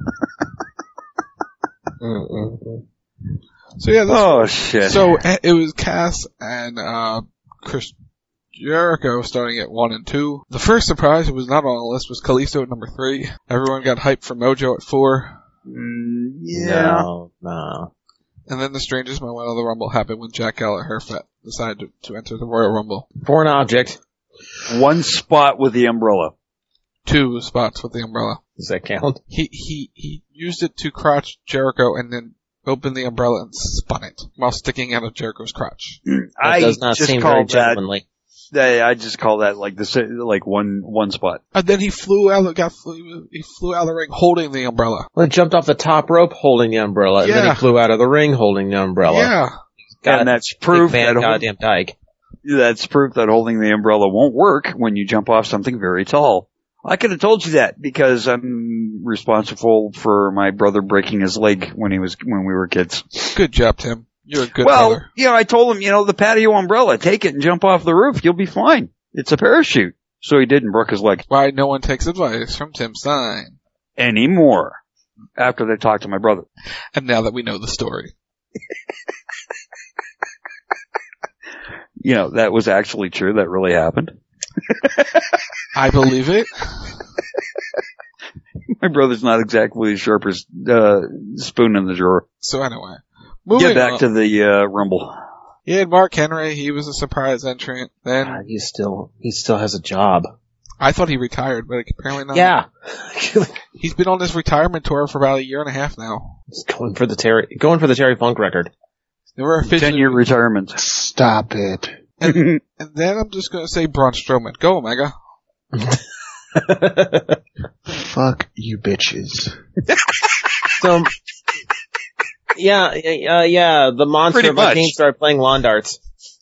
So yeah, that's oh shit. So it was Cass and uh Chris Jericho starting at one and two. The first surprise who was not on the list was Kalisto at number three. Everyone got hyped for Mojo at four. Mm, yeah. No, no. And then the strangest moment of the Rumble happened when Jack Gallagher decided to, to enter the Royal Rumble. For an object. One spot with the umbrella. Two spots with the umbrella. Does that count? He he he used it to crotch Jericho and then opened the umbrella and spun it while sticking out of Jericho's crotch. That I does not just seem call very that, gentlemanly. I just call that like the like one one spot. And then he flew out. Got he flew out of the ring holding the umbrella. Well, he jumped off the top rope holding the umbrella, and Yeah. then he flew out of the ring holding the umbrella. Yeah. God, And that's proof big man, that goddamn Dyke. That's proof that holding the umbrella won't work when you jump off something very tall. I could have told you that because I'm responsible for my brother breaking his leg when he was when we were kids. Good job, Tim. You're a good well, brother. you know, I told him, you know, the patio umbrella, take it and jump off the roof. You'll be fine. It's a parachute. So he did and broke his leg. Why no one takes advice from Tim Stein. Anymore. After they talked to my brother. And now that we know the story. You know, that was actually true. That really happened. I believe it. My brother's not exactly as sharp as uh, spoon in the drawer. So anyway. Moving Get back on. to the uh, Rumble. He had Mark Henry. He was a surprise entrant. Then God, he still he still has a job. I thought he retired, but apparently not. Yeah. He's been on this retirement tour for about a year and a half now. He's going for the Terry going for the Terry Funk record. Never officially Ten year retirement. Stop it. And, and then I'm just going to say Braun Strowman. Go, Omega. Fuck you bitches. So, yeah, uh, yeah, the monster Pretty of my much. team started playing lawn darts.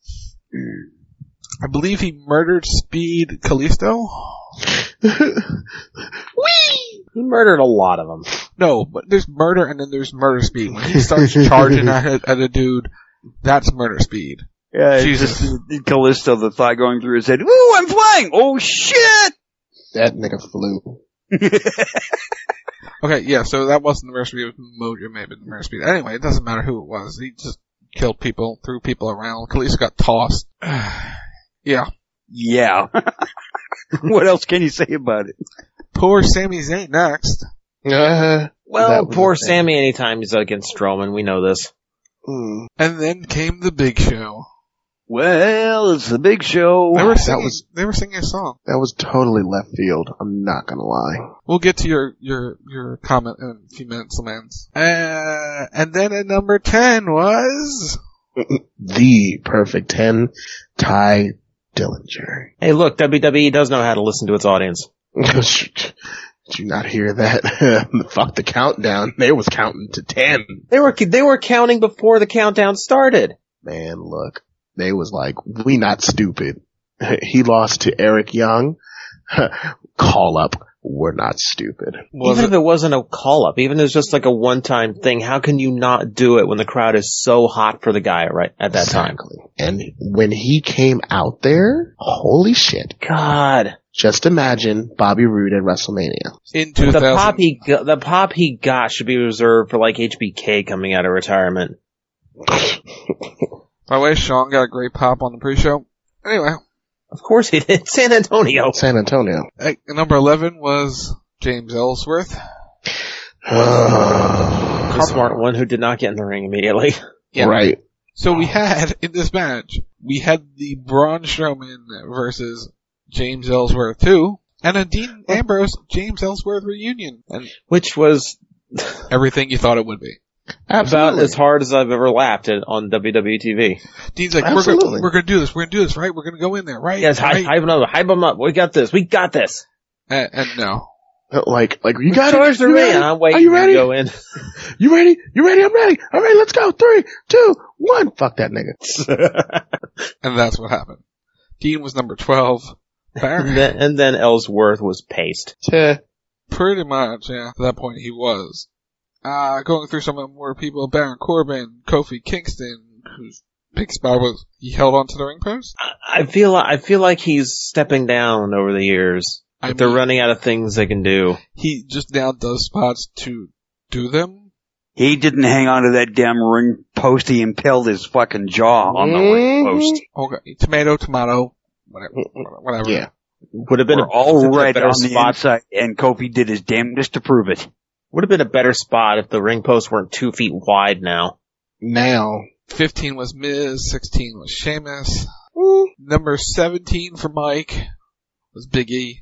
I believe he murdered Speed Kalisto. Whee! He murdered a lot of them. No, but there's murder and then there's murder speed. When he starts charging at a, at a dude, that's murder speed. Yeah, Jesus. Just Callisto, the thought going through his head, ooh, I'm flying! Oh shit! That nigga flew. Okay, yeah, so that wasn't the murder speed, it was Mojo, it may have been the murder speed. Anyway, it doesn't matter who it was. He just killed people, threw people around. Khalees got tossed. Yeah. Yeah. What else can you say about it? Poor Sami Zayn next. Uh, well, poor Sammy anytime he's against Strowman. We know this. Mm. And then came the Big Show. Well, it's the Big Show. They were singing, that was, they were singing a song. That was totally left field. I'm not gonna lie. We'll get to your, your, your comment in a few minutes, Lance. Uh, and then at number ten was... The perfect ten, Ty Dillinger. Hey, look, W W E does know how to listen to its audience. Did you not hear that? Fuck the countdown. They was counting to ten. They were they were counting before the countdown started. Man, look. They was like, we not stupid. He lost to Eric Young. Call up. We're not stupid. Was even it? If it wasn't a call up, even if it's just like a one time thing, how can you not do it when the crowd is so hot for the guy right at that exactly. time? And when he came out there, holy shit. God. Just imagine Bobby Roode at WrestleMania. In two thousand. The pop he got, the pop he got should be reserved for like H B K coming out of retirement. By the way, Sean got a great pop on the pre-show. Anyway. Of course he did. San Antonio. San Antonio. At number eleven was James Ellsworth. The smart one who did not get in the ring immediately. Yeah. Right. So we had, in this match, we had the Braun Strowman versus James Ellsworth two, and a Dean Ambrose James Ellsworth reunion. And which was everything you thought it would be. Absolutely. About as hard as I've ever lapped it on W W E T V. Dean's like, we're gonna, we're gonna do this, we're gonna do this, right? We're gonna go in there, right? Yes, right? hype them up, hype them up. We got this, we got this. And, and no. Like, like, you got it? You ready? I'm waiting Are you ready? to go in. You ready? You ready? I'm ready. All right, let's go. Three, two, one. Fuck that nigga. And that's what happened. Dean was number twelve. and, then, and then Ellsworth was paced. Pretty much, yeah. At that point he was. Uh, going through some of the more people, Baron Corbin, Kofi Kingston, whose big spot was, he held on to the ring post? I feel, I feel like he's stepping down over the years. I mean, they're running out of things they can do. He just now does spots to do them. He didn't hang on to that damn ring post. He impaled his fucking jaw on the mm-hmm. ring post. Okay, tomato, tomato, whatever. whatever. Yeah. Would have been We're a, all red on the spot. inside, and Kofi did his damnedest to prove it. Would have been a better spot if the ring posts weren't two feet wide now. Now. fifteen was Miz, sixteen was Sheamus. Mm. Number seventeen for Mike was Big E.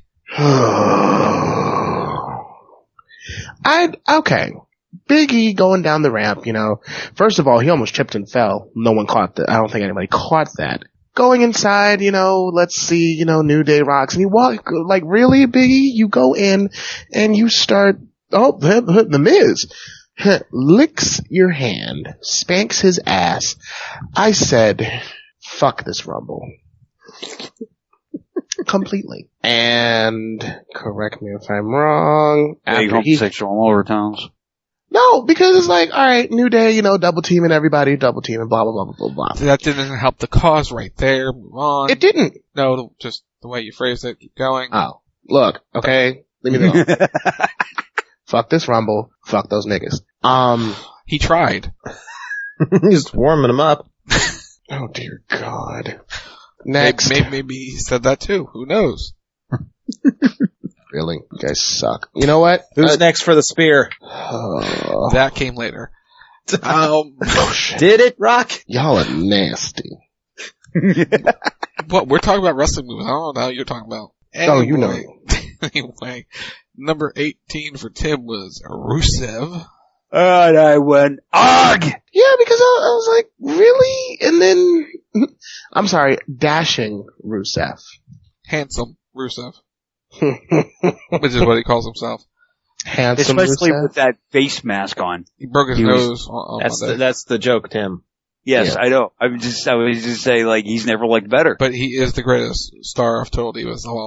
I okay. Big E going down the ramp, you know. First of all, he almost tripped and fell. No one caught that. I don't think anybody caught that. Going inside, you know, let's see, you know, New Day rocks. And he walk, like, really, Big E? You go in and you start, oh, the, the Miz licks your hand, spanks his ass. I said, fuck this Rumble. Completely. And correct me if I'm wrong. Yeah, you're homosexual all over towns. No, because it's like, alright, New Day, you know, double teaming everybody, double teaming, blah, blah, blah, blah, blah. See, that didn't help the cause right there. Move on. It didn't. No, just the way you phrased it. Keep going. Oh. Look, okay? Leave me alone. Fuck this Rumble. Fuck those niggas. Um. He tried. He's warming them up. Oh dear God. Next. Maybe, maybe he said that too. Who knows? Really? You guys suck. You know what? Who's uh, next for the spear? Uh, that came later. Um, oh, shit. Did it, Rock? Y'all are nasty. What? We're talking about wrestling movies. I don't know how you're talking about. Anyway, oh, you know. Anyway, number eighteen for Tim was Rusev. And I went, arg! Yeah, because I, I was like, really? And then, I'm sorry, dashing Rusev. Handsome Rusev. Which is what he calls himself. Handsome Especially Rusev? with that face mask on. He broke his he nose was, on, on that's Monday. the, that's the joke, Tim. Yes, yeah. I know. I would just, I would just say, like, he's never looked better. But he is the greatest star of Total Divas of all time.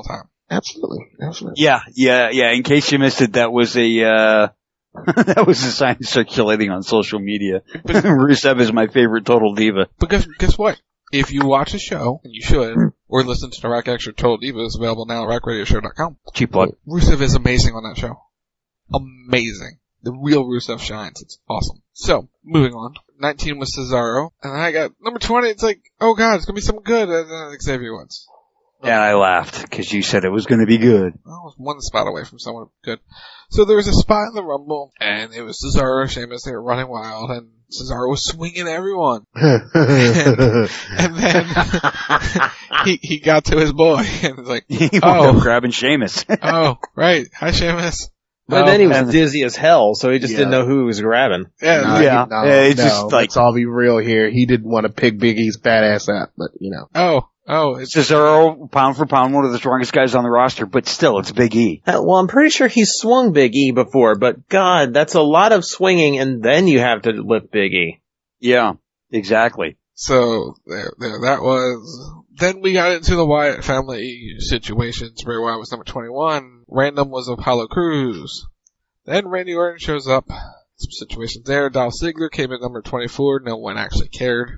Absolutely. Absolutely. Yeah, yeah, yeah. In case you missed it, that was a, uh, that was a sign circulating on social media. Rusev is my favorite Total Diva. But guess, guess what? If you watch a show, and you should, or listen to the Rock Extra Total Divas, available now at rock radio show dot com. Cheap plug. Rusev is amazing on that show. Amazing. The real Rusev shines. It's awesome. So, moving on. nineteen was Cesaro, and I got number twenty. It's like, oh god, it's gonna be something good. And then Xavier wins. And I laughed, because you said it was gonna be good. I was one spot away from someone good. So there was a spot in the Rumble, and it was Cesaro, Sheamus, they were running wild, and Cesaro was swinging everyone. and, and then he he got to his boy, and was like, he oh, wound up grabbing Sheamus. oh, right. Hi, Sheamus. But oh, then he was dizzy as hell, so he just Yeah. didn't know who he was grabbing. Yeah, No, yeah. he- no, Yeah, it's no, just like- let's all be real here. He didn't want to pick Big E's badass up, but you know. oh, oh, it's Cesaro, pound for pound, one of the strongest guys on the roster, but still, it's Big E. Uh, Well, I'm pretty sure he swung Big E before, but God, that's a lot of swinging, and then you have to lift Big E. Yeah, exactly. so there, there, that was. Then we got into the Wyatt family situations. Bray Wyatt was number twenty-one. Random was Apollo Crews. Then Randy Orton shows up. Some situations there. Dolph Ziggler came in number twenty-four. No one actually cared.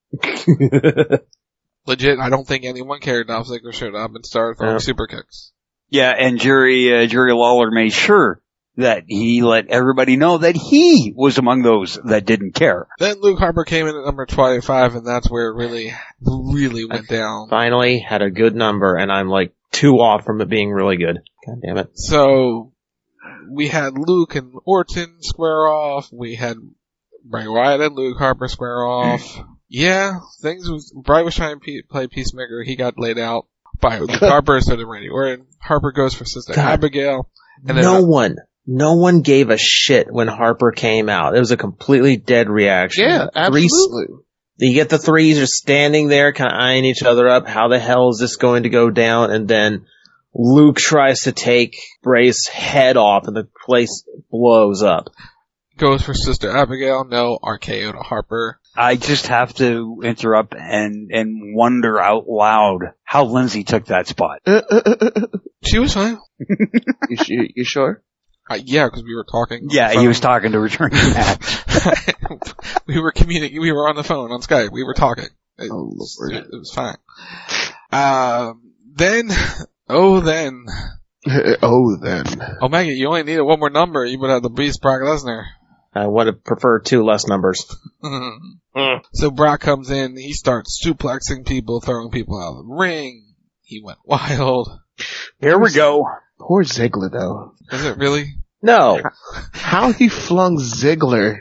Legit, I don't think anyone cared. Dolph Ziggler showed up and started throwing Yeah. super kicks. Yeah, and Jerry, uh, Jerry Lawler made sure that he let everybody know that he was among those that didn't care. Then Luke Harper came in at number twenty-five, and that's where it really, really went down. Finally had a good number, and I'm like two off from it being really good. God damn it. So, we had Luke and Orton square off. We had Bray Wyatt and Luke Harper square off. Yeah, things was, Bray was trying to pe- play Peacemaker. He got laid out by Luke Harper, so did Randy Orton. Harper goes for Sister God. Abigail. And then, No one, no one gave a shit when Harper came out. It was a completely dead reaction. Yeah, Three- absolutely. You get the threes are standing there, kind of eyeing each other up. How the hell is this going to go down? And then Luke tries to take Bray's head off, and the place blows up. goes for Sister Abigail. No, R K O to Harper. I just have to interrupt and, and wonder out loud how Lindsay took that spot. She was fine. you, you, you sure? Uh, yeah, because we were talking. Yeah, he was talking to returning Matt. we were communicating. We were on the phone on Skype. We were talking. It, Oh, Lord. it, it was fine. Um, then, oh then, oh then. Omega, you only needed one more number. You would have the Beast Brock Lesnar. I would have preferred two less numbers. So Brock comes in. He starts suplexing people, throwing people out of the ring. He went wild. Here we go. Poor Ziggler, though. Is it really? No. How he flung Ziggler.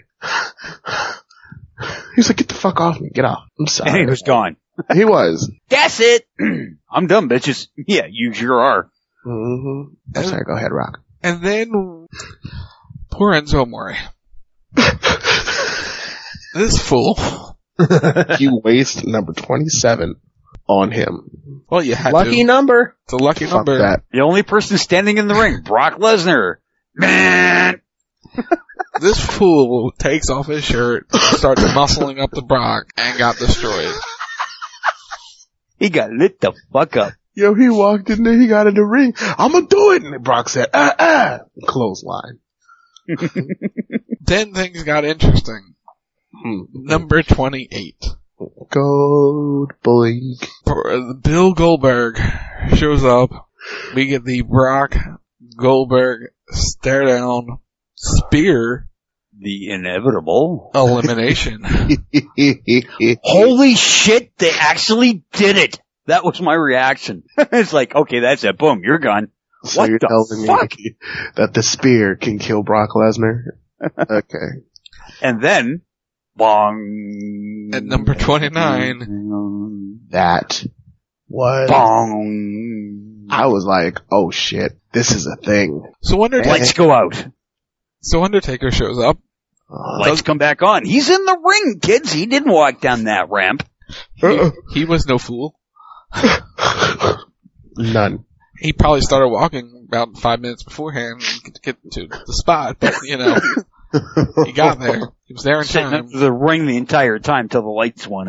He's like, get the fuck off me. Get off. I'm sorry. And he was gone. He was. That's it. I'm done, bitches. Yeah, you sure are. Mm-hmm. I'm sorry. Go ahead, Rock. And then, poor Enzo Amore. This fool. You waste number twenty-seven on him. Well, you had Lucky to. number. It's a lucky Fuck number. that. The only person standing in the ring, Brock Lesnar. Man. This fool takes off his shirt, starts muscling up the Brock, and got destroyed. He got lit the fuck up. Yo, he walked in there, he got in the ring. I'm gonna do it. And Brock said, ah, ah. Clothesline. Then things got interesting. Hmm. Number twenty-eight. Gold boy. Bill Goldberg shows up. We get the Brock Goldberg stare down spear The inevitable. elimination. Holy shit, they actually did it. That was my reaction. It's like, okay, that's it. Boom, you're gone. So What you're the telling fuck? me that the spear can kill Brock Lesnar? Okay. And then, bong. At number twenty-nine. That was. Bong. I was like, oh shit, this is a thing. So Undertaker, Lights go out. so Undertaker shows up. Uh, Lights come back on. He's in the ring, kids. He didn't walk down that ramp. He, he was no fool. None. He probably started walking about five minutes beforehand to get to the spot, but you know, he got there. He was there in Sitting time. up to the ring the entire time till the lights went out.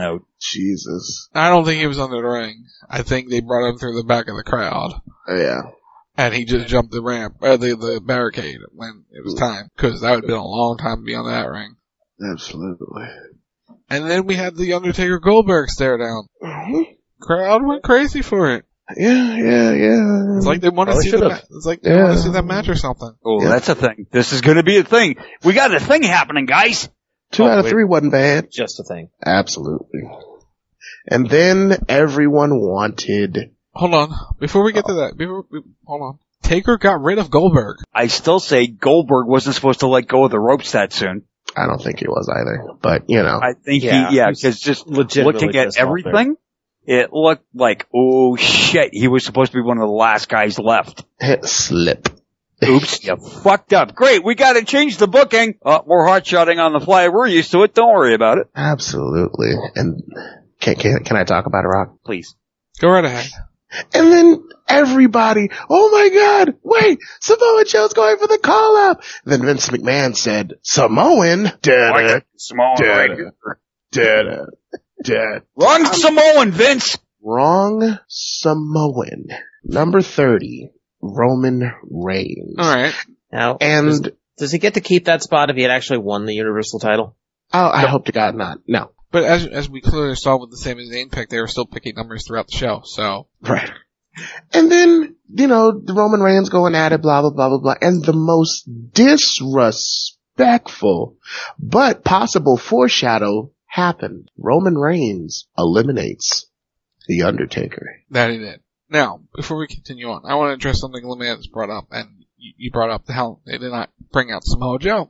Jesus. I don't think he was under the ring. I think they brought him through the back of the crowd. Yeah. And he just jumped the ramp, or the, the barricade when it was time. Cause that would have been a long time to be on that ring. Absolutely. And then we had the Undertaker Goldberg stare down. Mm-hmm. Crowd went crazy for it. Yeah, yeah, yeah. It's like they want to see the ma- it's like they Yeah. want to see that match or something. Oh, Yeah. that's a thing. This is going to be a thing. We got a thing happening, guys. Two Oh, out of wait. three wasn't bad. Just a thing. Absolutely. And then everyone wanted. Hold on. Before we get to that, before, we, hold on. Taker got rid of Goldberg. I still say Goldberg wasn't supposed to let go of the ropes that soon. I don't think he was either, but you know. I think Yeah, he, yeah, he's because just legitimately looking at pissed off everything, it looked like, oh shit, he was supposed to be one of the last guys left. Slip. Oops, you fucked up. Great, we gotta change the booking. Uh, we're hot-shotting on the fly. We're used to it. Don't worry about it. Absolutely. And can, can, can I talk about it, Rock? Please. Go right ahead. And then everybody, oh my god, wait, Samoa Joe's going for the call up. Then Vince McMahon said, Samoan? Da-da, Samoan da-da, da-da, da-da. Wrong Samoan, Vince! Wrong Samoan. Number thirty, Roman Reigns. Alright. Now, And does, does he get to keep that spot if he had actually won the Universal title? oh, I hope to God not. No. But as as we clearly saw with the Sami Zayn pick, they were still picking numbers throughout the show, so. Right. And then, you know, the Roman Reigns going at it, blah, blah, blah, blah, blah. And the most disrespectful, but possible foreshadow happened. Roman Reigns eliminates The Undertaker. That he did. Now, before we continue on, I want to address something LeMans brought up, and you, you brought up the how they did not bring out Samoa Joe.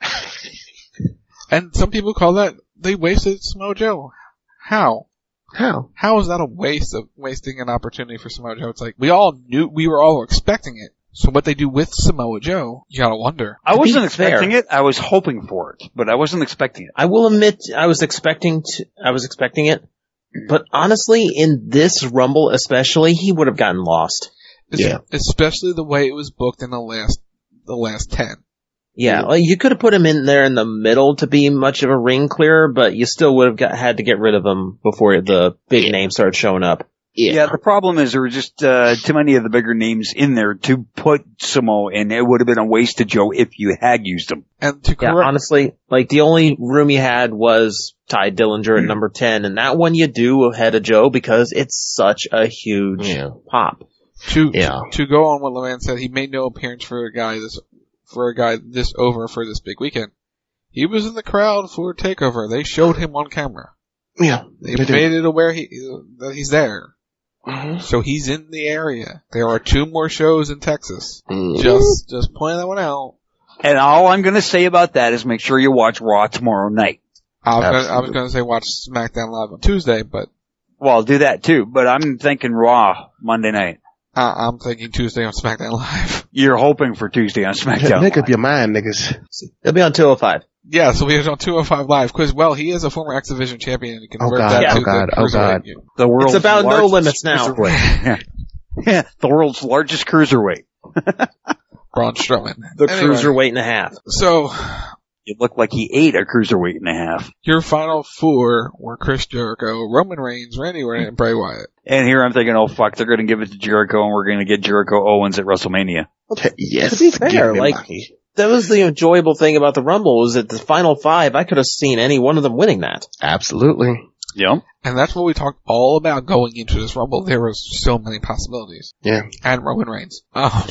And some people call that, they wasted Samoa Joe. How? How? How is that a waste of wasting an opportunity for Samoa Joe? It's like, we all knew, we were all expecting it. So what they do with Samoa Joe, you gotta wonder. I To wasn't be expecting fair- it. I was hoping for it, but I wasn't expecting it. I will admit, I was expecting to, I was expecting it, but honestly, in this Rumble especially, he would have gotten lost. Yeah. Especially the way it was booked in the last, the last ten. Yeah, well, you could have put him in there in the middle to be much of a ring clearer, but you still would have got, had to get rid of him before the big names started showing up. Yeah. Yeah, the problem is there were just uh, too many of the bigger names in there to put Samoa in. It would have been a waste of Joe if you had used him. And to Yeah, correct, honestly, like the only room you had was Ty Dillinger at number ten, and that one you do ahead of Joe because it's such a huge Yeah. pop. to, Yeah. to go on what LeMans said, he made no appearance for a guy this, for a guy this over for this big weekend. He was in the crowd for TakeOver. They showed him on camera. Yeah. They they did. made it aware he, that he's there. Mhm. So he's in the area. There are two more shows in Texas. Mhm. Just, just point that one out. And all I'm going to say about that is make sure you watch Raw tomorrow night. I was, gonna, I was Absolutely. gonna say watch SmackDown Live on Tuesday, but Well, I'll do that too, but I'm thinking Raw Monday night. uh, I'm thinking Tuesday on SmackDown Live. You're hoping for Tuesday on SmackDown. Make up your mind, niggas. It'll be on two oh five. Yeah, so we have it on two oh five Live, because, well, he is a former X Division champion and he can Oh, convert God. that Oh, to God. the Oh, cruiserweight. God. The world's It's about no largest limits now. cruiserweight. Yeah, the world's largest cruiserweight. Braun Strowman. The Anyway, cruiserweight and a half. So, It looked like he ate a cruiserweight and a half. your final four were Chris Jericho, Roman Reigns, Randy Orton, and Bray Wyatt. And here I'm thinking, oh fuck, they're going to give it to Jericho and we're going to get Jericho Owens at WrestleMania. Yes. To be fair, give me like- money. That was the enjoyable thing about the Rumble was that the final five, I could have seen any one of them winning that. Absolutely. Yep. And that's what we talked all about going into this Rumble. There was so many possibilities. Yeah. And Roman Reigns. Oh.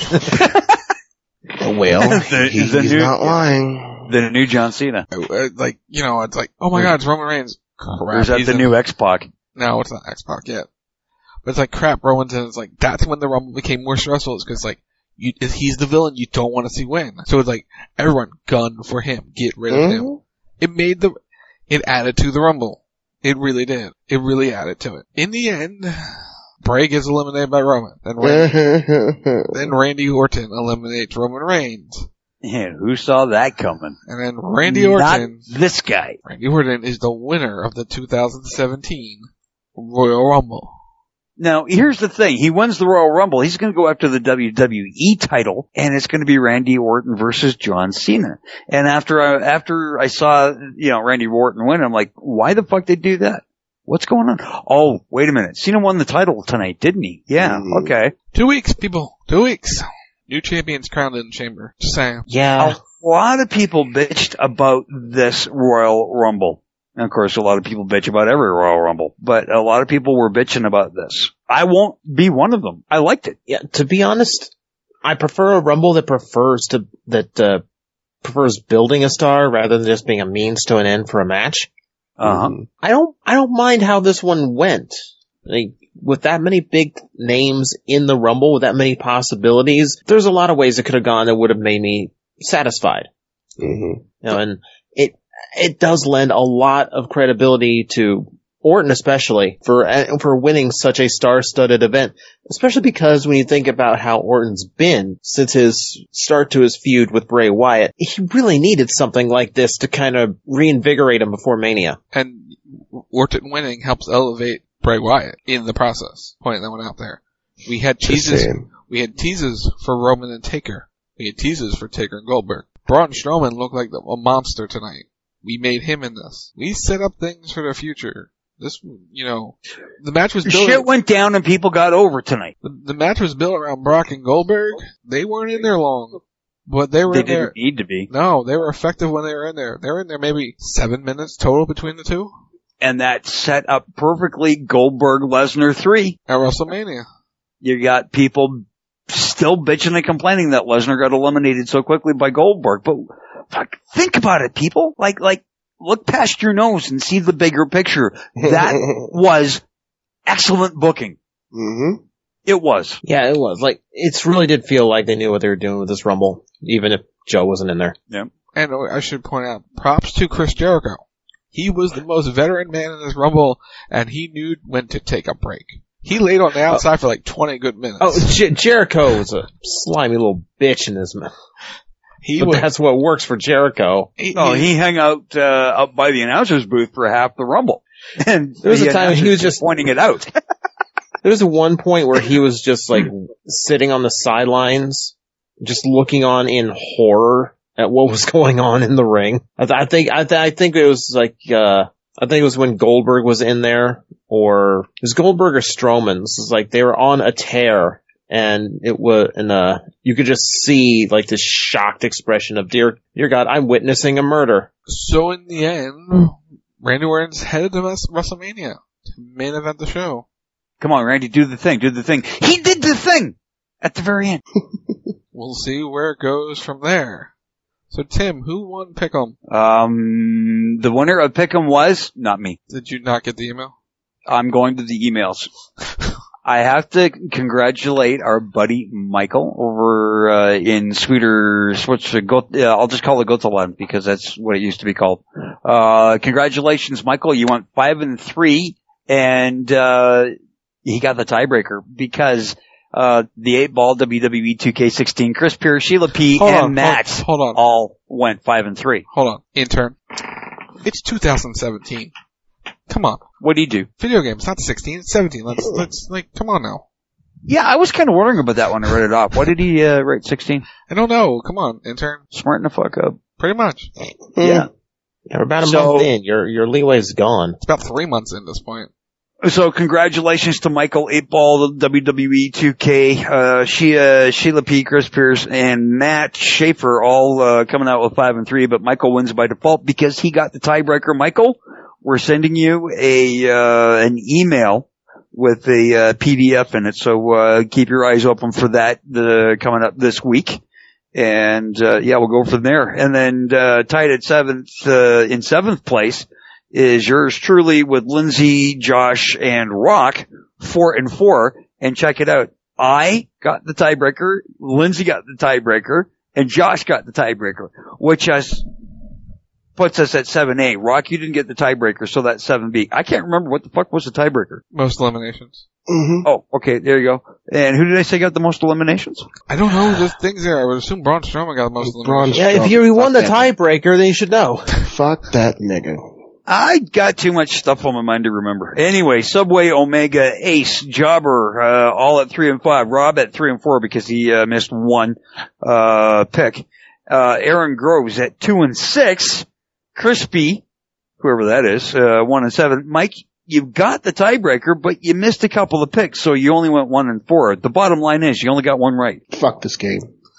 Well, The- he, the he's new- not lying. The new John Cena. Uh, like, you know, it's like, oh my god, it's Roman Reigns. Or Crap. is that he's the in- new X-Pac? No, it's not X-Pac yet. But it's like, crap, Roman's in. It's like, that's when the Rumble became more stressful. It's because, like, you, he's the villain you don't want to see win. So it's like, everyone gun for him. Get rid of him. Mhm. It made the, it added to the Rumble. It really did. It really added to it. In the end, Bray gets eliminated by Roman. Then Randy, then Randy Orton eliminates Roman Reigns. Yeah, who saw that coming? And then Randy Not Orton, this guy. Randy Orton is the winner of the two thousand seventeen Royal Rumble. Now, here's the thing. He wins the Royal Rumble. He's going to go after the W W E title, and it's going to be Randy Orton versus John Cena. And after I, after I saw, you know, Randy Orton win, I'm like, why the fuck they do that? What's going on? Oh, wait a minute. Cena won the title tonight, didn't he? Yeah, mm. okay. Two weeks, people. Two weeks. New champions crowned in the chamber. Just saying. Yeah. A lot of people bitched about this Royal Rumble. And of course, a lot of people bitch about every Royal Rumble. But a lot of people were bitching about this. I won't be one of them. I liked it. Yeah, to be honest, I prefer a Rumble that prefers to, that, uh, prefers building a star rather than just being a means to an end for a match. Uh-huh. I don't, I don't mind how this one went. Like, with that many big names in the Rumble, with that many possibilities, there's a lot of ways it could have gone that would have made me satisfied. Mm-hmm. You know, and it, it does lend a lot of credibility to Orton, especially for, for winning such a star-studded event, especially because when you think about how Orton's been since his start to his feud with Bray Wyatt, he really needed something like this to kind of reinvigorate him before Mania. And Orton winning helps elevate Bray Wyatt in the process. Pointing that one out there. We had teases, we had teases for Roman and Taker. We had teases for Taker and Goldberg. Braun Strowman looked like a monster tonight. We made him in this. We set up things for the future. This, you know, the match was built. Shit went down and people got over tonight. The, the match was built around Brock and Goldberg. They weren't in there long, but they were they in there. They didn't need to be. No, they were effective when they were in there. They were in there maybe seven minutes total between the two. And that set up perfectly Goldberg Lesnar three. At WrestleMania. You got people still bitching and complaining that Lesnar got eliminated so quickly by Goldberg. But fuck, think about it, people. Like, like, look past your nose and see the bigger picture. That was excellent booking. Mm-hmm. It was. Yeah, it was. Like, it really did feel like they knew what they were doing with this Rumble, even if Joe wasn't in there. Yeah. And I should point out, props to Chris Jericho. He was the most veteran man in this Rumble, and he knew when to take a break. He laid on the outside oh. for like twenty good minutes. Oh, Jer- Jericho was a slimy little bitch in this mouth. He but was, that's what works for Jericho. He, oh, he hung out uh, up by the announcer's booth for half the Rumble. And there was the a time he was just pointing it out. There was one point where he was just like sitting on the sidelines, just looking on in horror at what was going on in the ring. I, th- I think I, th- I think it was like uh I think it was when Goldberg was in there, or it was Goldberg or Strowman. This is like they were on a tear. And it was, and, uh, you could just see, like, this shocked expression of, dear, dear God, I'm witnessing a murder. So in the end, Randy Orton's headed to WrestleMania to main event the show. Come on, Randy, do the thing, do the thing. He did the thing! At the very end. We'll see where it goes from there. So Tim, who won Pick'em? Um, the winner of Pick'em was not me. Did you not get the email? I'm going to the emails. I have to congratulate our buddy Michael over uh, in Sweeter, what's the Go- uh, I'll just call it Gotaland because that's what it used to be called. Uh, congratulations, Michael. You went five and three, and uh, he got the tiebreaker because uh, the eight ball W W E two K sixteen, Chris Pierce, Sheila P, hold and on, Matt hold, hold on. all went five and three. Hold on, intern. It's two thousand seventeen. Come on. What do you do? Video games, not sixteen, it's seventeen. Let's, let's, like, come on now. Yeah, I was kind of wondering about that when I read it off. Why did he, uh, rate sixteen? I don't know. Come on, intern. Smarten the fuck up. Pretty much. Yeah. You're about a so, month in. Your, your leeway's gone. It's about three months in this point. So congratulations to Michael, eight ball, W W E two K, uh, Sheila, Sheila P, Chris Pierce, and Matt Schaefer all, uh, coming out with five and three, but Michael wins by default because he got the tiebreaker. Michael, we're sending you a, uh, an email with a, uh, P D F in it, so, uh, keep your eyes open for that, uh, coming up this week. And, uh, yeah, we'll go from there. And then, uh, tied at seventh, uh, in seventh place is yours truly with Lindsay, Josh, and Rock, four and four. And check it out. I got the tiebreaker, Lindsay got the tiebreaker, and Josh got the tiebreaker, which has, puts us at seven A. Rock, you didn't get the tiebreaker, so that's seven B. I can't remember what the fuck was the tiebreaker. Most eliminations. Mm-hmm. Oh, okay, there you go. And who did I say got the most eliminations? I don't know. There's things there. I would assume Braun Strowman got the most eliminations. Yeah, if you won the tiebreaker, then you should know. Fuck that nigga. I got too much stuff on my mind to remember. Anyway, Subway, Omega, Ace, Jobber, uh, all at three and five. Rob at three and four because he, uh, missed one, uh, pick. Uh, Aaron Groves at two and six. Crispy, whoever that is, uh, one and seven. Mike, you got the tiebreaker, but you missed a couple of picks, so you only went one and four. The bottom line is you only got one right. Fuck this game.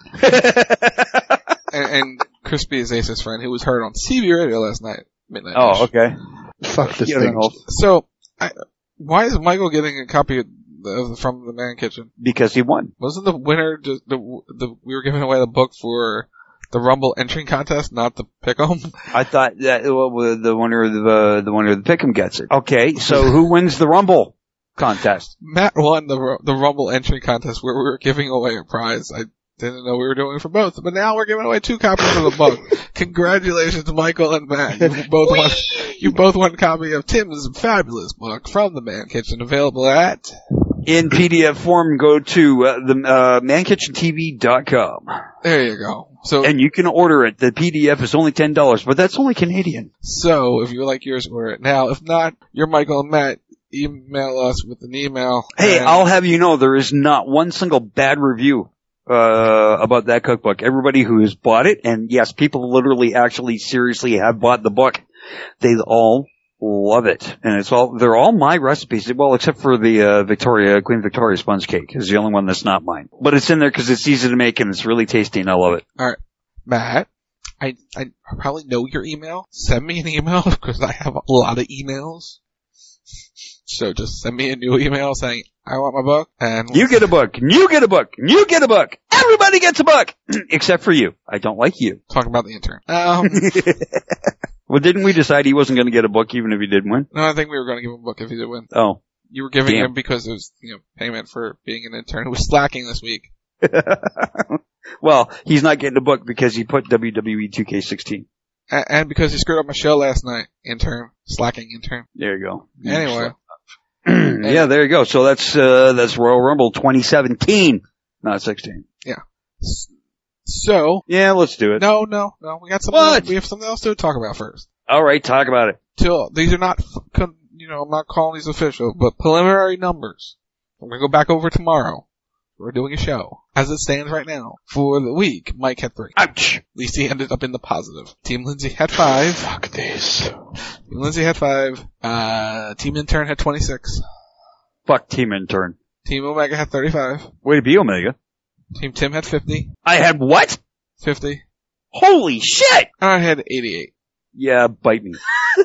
and, and Crispy is Ace's friend, who was heard on C B Radio last night, midnight. Oh, okay. Fuck this You thing. know, So, I, why is Michael getting a copy of the, from the Man Kitchen? because he won. Wasn't the winner just the, the we were giving away the book for the Rumble entering contest, not the Pick'em? I thought that well, the winner of the the winner of the Pick'em gets it. Okay, so who wins the Rumble contest? Matt won the the Rumble entry contest where we were giving away a prize. I didn't know we were doing it for both, but now we're giving away two copies of the book. Congratulations, Michael and Matt. You both won. You both won a copy of Tim's fabulous book from the Man Kitchen, available at In P D F form. Go to uh, the uh, man kitchen T V dot com. There you go. So and you can order it. The P D F is only ten dollars, but that's only Canadian. So if you would like yours, order it now. If not, you're Michael and Matt. Email us with an email. Hey, and I'll have you know there is not one single bad review uh about that cookbook. Everybody who has bought it, and yes, people literally actually seriously have bought the book, they all love it. And it's all, they're all my recipes. Well, except for the uh Victoria, Queen Victoria sponge cake is the only one that's not mine. But it's in there because it's easy to make and it's really tasty and I love it. Alright. Matt, I, I probably know your email. Send me an email because I have a lot of emails. So just send me a new email saying, I want my book, and you get a book, and you get a book, and you get a book. Everybody gets a book, except for you. I don't like you. Talking about the intern. Um, well, didn't we decide he wasn't going to get a book even if he did win? No, I think we were going to give him a book if he did win. Oh. You were giving Damn. him because it was, you know, payment for being an intern. It was slacking this week. Well, he's not getting a book because he put W W E two K sixteen. And, and because he screwed up my show last night. Intern. Slacking intern. There you go. Anyway. Yeah, there you go. So that's, uh, that's Royal Rumble twenty seventeen, not sixteen. Yeah. So. Yeah, let's do it. No, no, no. We got something. What? Else, we have something else to talk about first. All right, talk about it. Till, these are not, you know, I'm not calling these official, but preliminary numbers. We're gonna go back over tomorrow. We're doing a show. As it stands right now, for the week, Mike had three. Ouch! At least he ended up in the positive. Team Lindsay had five. Fuck this. Team Lindsay had five. Uh, Team Intern had twenty-six. Fuck Team Intern. Team Omega had thirty-five. Way to be, Omega. Team Tim had fifty. I had what? fifty. Holy shit! I had eighty-eight. Yeah, bite me.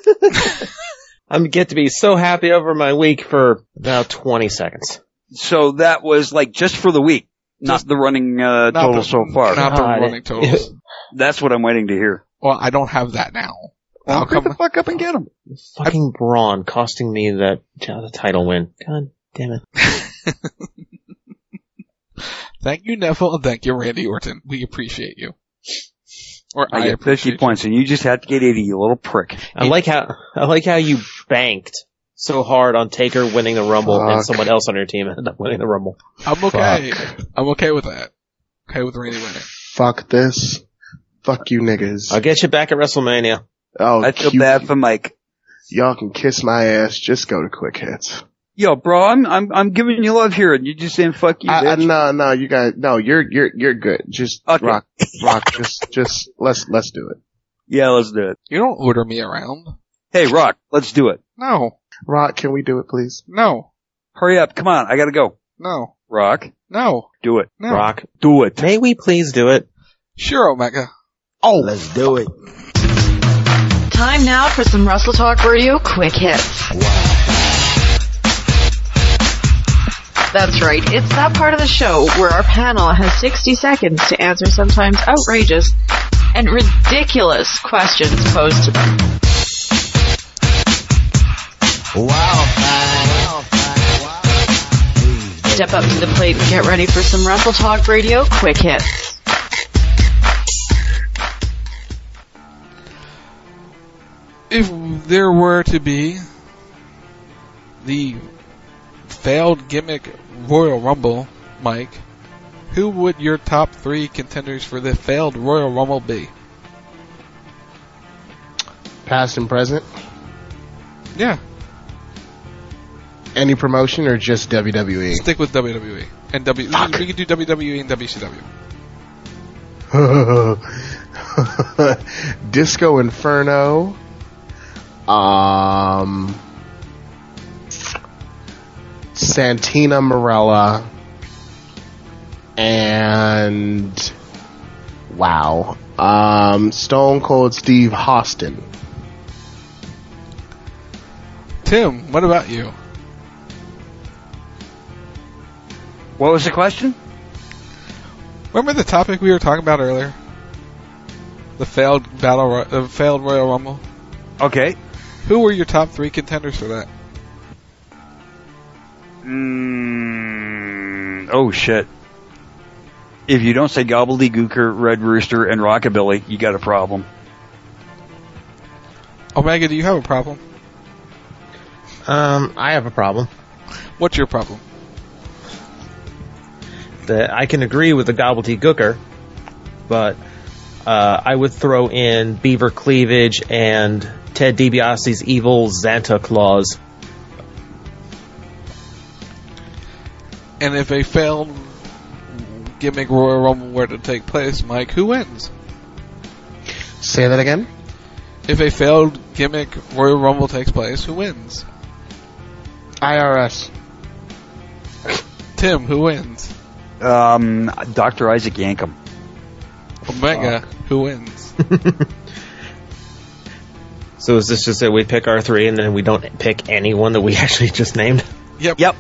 I'm get to be so happy over my week for about twenty seconds. So that was like just for the week, not just the running uh, total the, so far. Not the God. running totals. That's what I'm waiting to hear. Well, I don't have that now. Well, I'll pick come the fuck up and get him. Fucking Braun costing me that uh, the title win. God damn it. Thank you, Neville, and thank you, Randy Orton. We appreciate you. Or I, I get fifty points, and you just had to get eighty, you little prick. I like how I like how you banked so hard on Taker winning the Rumble Fuck. and someone else on your team ended up winning the Rumble. I'm okay. Fuck. I'm okay with that. Okay with Randy winning. Fuck this. Fuck you niggas. I'll get you back at WrestleMania. Oh, I feel you, bad for Mike. Y'all can kiss my ass. Just go to Quick Hits. Yo, bro, I'm I'm I'm giving you love here, and you just saying fuck you. I, I, bitch. no, no, you guys, no, you're you're you're good. Just Okay. rock, rock. Just just let's let's do it. Yeah, let's do it. You don't order me around. Hey, Rock, let's do it. No. Rock, can we do it, please? No. Hurry up, come on, I gotta go. No. Rock, No. do it. No. Rock, Do it. may we please do it? Sure, Omega. Oh, let's do it. Time now for some Wrestle Talk Radio Quick Hits. That's right, it's that part of the show where our panel has sixty seconds to answer sometimes outrageous and ridiculous questions posed to them. Wow. Step up to the plate and get ready for some Wrestle Talk Radio Quick Hits. If there were to be the failed gimmick Royal Rumble, Mike, who would your top three contenders for the failed Royal Rumble be? Past and present. Yeah. Any promotion or just W W E? Stick with W W E. And W. Fuck. We could do W W E and W C W. Disco Inferno. Um. Santina Marella, and wow, um, Stone Cold Steve Austin. Tim, what about you? What was the question? Remember the topic we were talking about earlier? The failed battle, Ro- uh, failed Royal Rumble. Okay. Who were your top three contenders for that? Mm, oh shit! If you don't say Gobbledygooker, Red Rooster, and Rockabilly, you got a problem. Omega, do you have a problem? Um, I have a problem. What's your problem? That I can agree with the Gobbledygooker, but uh, I would throw in Beaver Cleavage and Ted DiBiase's evil Santa Claus. And if a failed gimmick Royal Rumble were to take place, Mike, who wins? Say that again? If a failed gimmick Royal Rumble takes place, who wins? I R S. Tim, who wins? Um, Doctor Isaac Yankem. Omega, who wins? So is this just that we pick our three and then we don't pick anyone that we actually just named? Yep. Yep.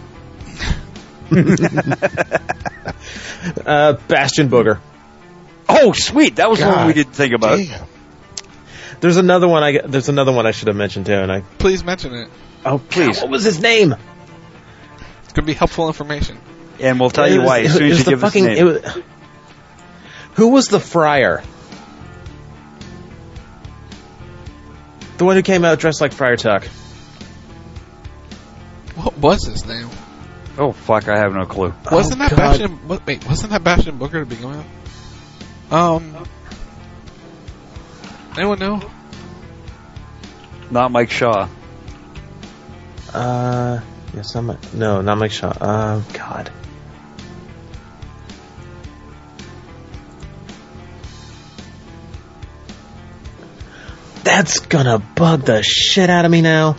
uh, Bastion Booger. Oh, sweet! That was God one we didn't think about. Damn. There's another one. I there's another one I should have mentioned too, and I. Please mention it. Oh, please! God, what was his name? It's gonna be helpful information. And we'll tell you was, why as soon as you give fucking, us the name. It was, who was the Friar? The one who came out dressed like Friar Tuck. What was his name? Oh fuck! I have no clue. Wasn't oh, that God. Bastion? What, wait, wasn't that Bastion Booger to begin with? Um, anyone know? Not Mike Shaw. Uh, yes, not Mike. No, not Mike Shaw. Uh, God. That's gonna bug the shit out of me now.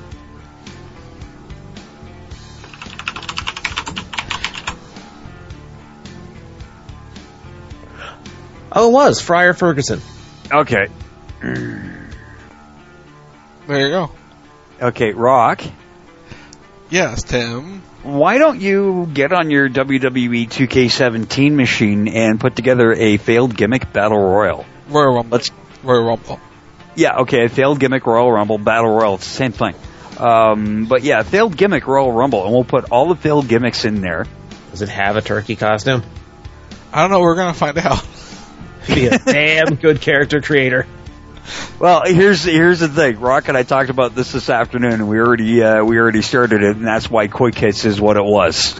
Oh, it was Friar Ferguson. Okay. There you go. Okay, Rock. Yes, Tim. Why don't you get on your W W E two K seventeen machine and put together a failed gimmick battle royal? Royal Rumble. Let's Royal Rumble. Yeah, okay, a failed gimmick Royal Rumble battle royal. It's the same thing. Um, but yeah, failed gimmick Royal Rumble, and we'll put all the failed gimmicks in there. Does it have a turkey costume? I don't know. We're gonna find out. Be a damn good character creator. Well, here's here's the thing. Rock and I talked about this this afternoon, and we already uh, we already started it, and that's why Quick Hits is what it was.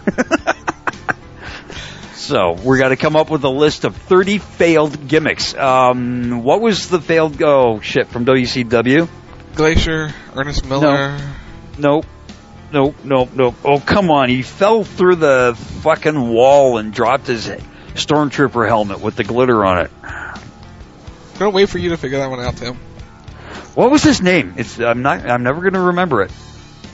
So we're going to come up with a list of thirty failed gimmicks. Um, what was the failed? Oh shit, from W C W? Glacier, Ernest Miller. Nope. Nope, nope, nope. Oh, come on. He fell through the fucking wall and dropped his Stormtrooper helmet with the glitter on it. I'm gonna wait for you to figure that one out, Tim. What was his name? It's I'm not. I'm never gonna remember it.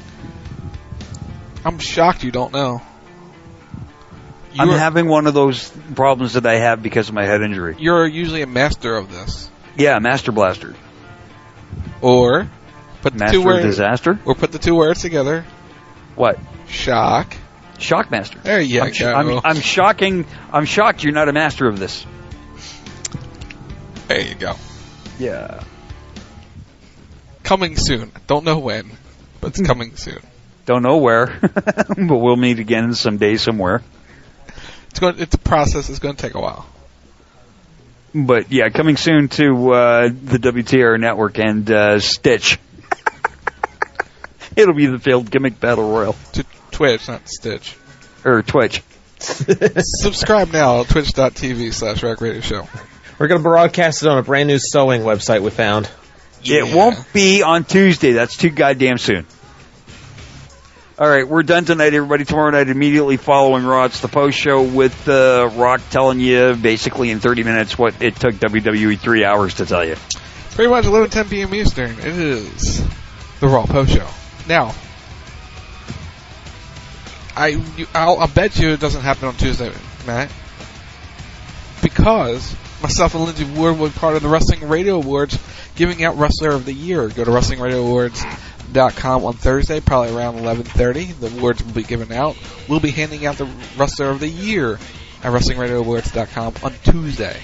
I'm shocked you don't know. You I'm are, having one of those problems that I have because of my head injury. You're usually a master of this. Yeah, Master Blaster. Or put the Master two words, Disaster. Or put the two words together. What? Shock. Shockmaster. There you I'm, go. I'm, I'm shocking. I'm shocked you're not a master of this. There you go. Yeah. Coming soon. Don't know when, but it's coming soon. Don't know where, but we'll meet again someday somewhere. It's going. It's a process. It's going to take a while. But yeah, coming soon to uh, the W T R network and uh, Stitch. It'll be the failed gimmick battle royal. To Twitch, not Stitch. Or Twitch. Subscribe now at twitch.tv slash Rack Radio Show. We're going to broadcast it on a brand new sewing website we found. Yeah. It won't be on Tuesday. That's too goddamn soon. All right, we're done tonight, everybody. Tomorrow night, immediately following Raw, it's the post show with uh, Rock telling you basically in thirty minutes what it took W W E three hours to tell you. Pretty much eleven ten p.m. Eastern. It is the Raw post show. Now, I, you, I'll, I'll bet you it doesn't happen on Tuesday, Matt. Because myself and Lindsay Ward will be part of the Wrestling Radio Awards, giving out Wrestler of the Year. Go to wrestling radio awards dot com on Thursday, probably around eleven thirty. The awards will be given out. We'll be handing out the Wrestler of the Year at wrestling radio awards dot com on Tuesday.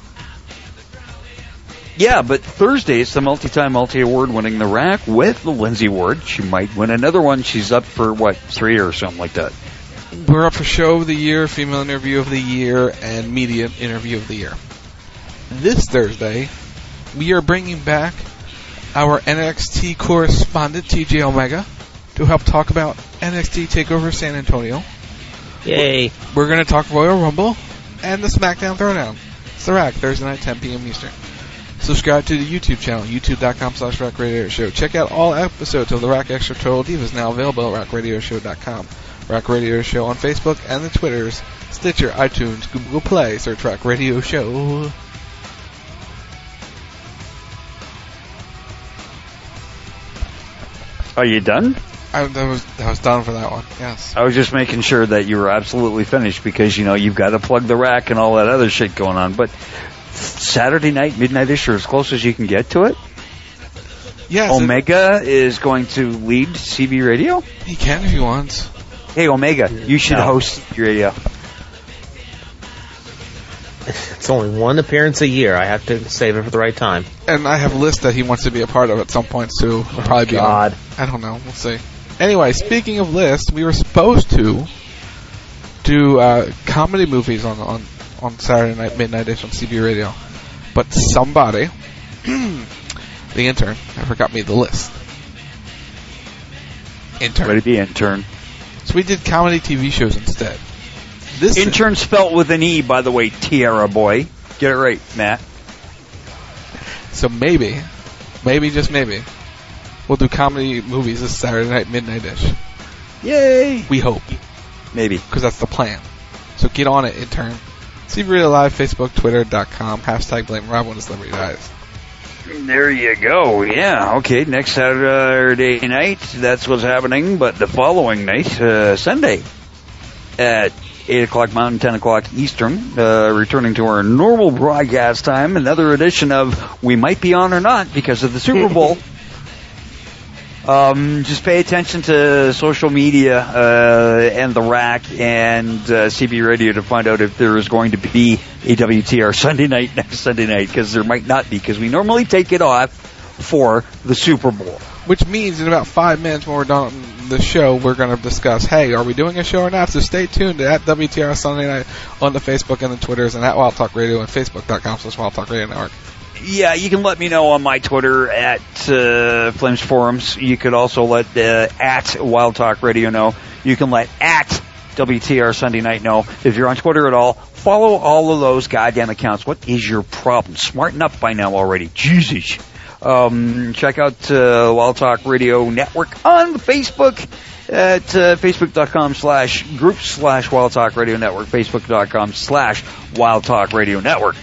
Yeah, but Thursday is the multi-time, multi-award winning The Rack with Lindsay Ward. She might win another one. She's up for, what, three or something like that. We're up for Show of the Year, Female Interview of the Year, and Media Interview of the Year. This Thursday, we are bringing back our N X T correspondent, T J Omega, to help talk about N X T TakeOver San Antonio. Yay. We're going to talk Royal Rumble and the SmackDown Throwdown. It's The Rack, Thursday night, ten p.m. Eastern. Subscribe to the YouTube channel, youtube dot com slash Rack Radio Show. Check out all episodes of The Rack Extra Total Divas now available at rack radio show dot com. Rack Radio Show on Facebook and the Twitters, Stitcher, iTunes, Google Play. Search Rack Radio Show. Are you done? I, that was I was done for that one. Yes. I was just making sure that you were absolutely finished because you know you've got to plug the Rack and all that other shit going on. But Saturday night, midnight-ish, or as close as you can get to it. Yes. Omega it, is going to lead C B Radio. He can if he wants. Hey, Omega, you should no. host C B Radio. It's only one appearance a year. I have to save it for the right time. And I have a list that he wants to be a part of at some point, too. We'll probably be God. on. I don't know. We'll see. Anyway, speaking of lists, we were supposed to do uh, comedy movies on on on Saturday night, midnight-ish on C B Radio. But somebody, the intern, I forgot me the list. Intern. Ready to be intern. So we did comedy T V shows instead. This intern spelt with an E, by the way, Tierra boy. Get it right, Matt. So maybe, maybe, just maybe, we'll do comedy movies this Saturday night, midnight-ish. Yay! We hope. Maybe. Because that's the plan. So get on it, intern. C B Radio Live, Facebook, Twitter dot com, hashtag blame Rob when the celebrity dies. There you go. Yeah, okay. Next Saturday night, that's what's happening. But the following night, uh, Sunday, at eight o'clock Mountain, ten o'clock Eastern, uh, returning to our normal broadcast time, another edition of We Might Be On or Not because of the Super Bowl. Um, just pay attention to social media uh, and the Rack and uh, C B Radio to find out if there is going to be a W T R Sunday night next Sunday night, because there might not be, because we normally take it off for the Super Bowl. Which means in about five minutes when we're done the show, we're going to discuss, hey, are we doing a show or not? So stay tuned to at W T R Sunday night on the Facebook and the Twitters and at Wild Talk Radio and Facebook dot com slash Wild Talk Radio Network. Yeah, you can let me know on my Twitter at uh, Flames Forums. You could also let uh, at Wild Talk Radio know. You can let at W T R Sunday Night know. If you're on Twitter at all, follow all of those goddamn accounts. What is your problem? Smarten up by now already. Jesus. Um, check out uh, Wild Talk Radio Network on Facebook at uh, facebook dot com slash group slash Wild Talk Radio Network, facebook dot com slash Wild Talk Radio Network.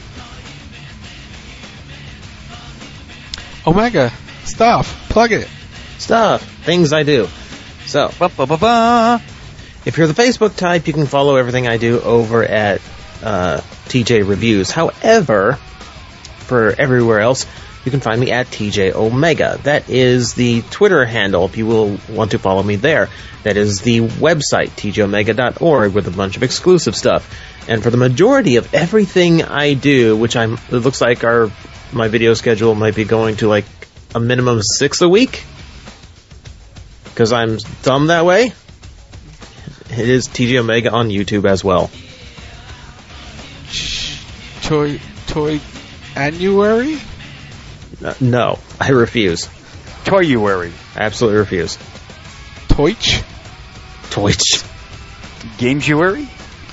Omega, stuff, plug it. Stuff, things I do. So, ba, ba, ba, ba. If you're the Facebook type, you can follow everything I do over at uh, T J Reviews. However, for everywhere else, you can find me at T J Omega. That is the Twitter handle if you will want to follow me there. That is the website, T J omega dot org, with a bunch of exclusive stuff. And for the majority of everything I do, which I'm, it looks like our my video schedule might be going to like a minimum of six a week, because I'm dumb that way. It is T J Omega on YouTube as well. Toy, toy, annuary? Uh, no, I refuse. Toyuary. I absolutely refuse. Toich? Toich. Gamesuary?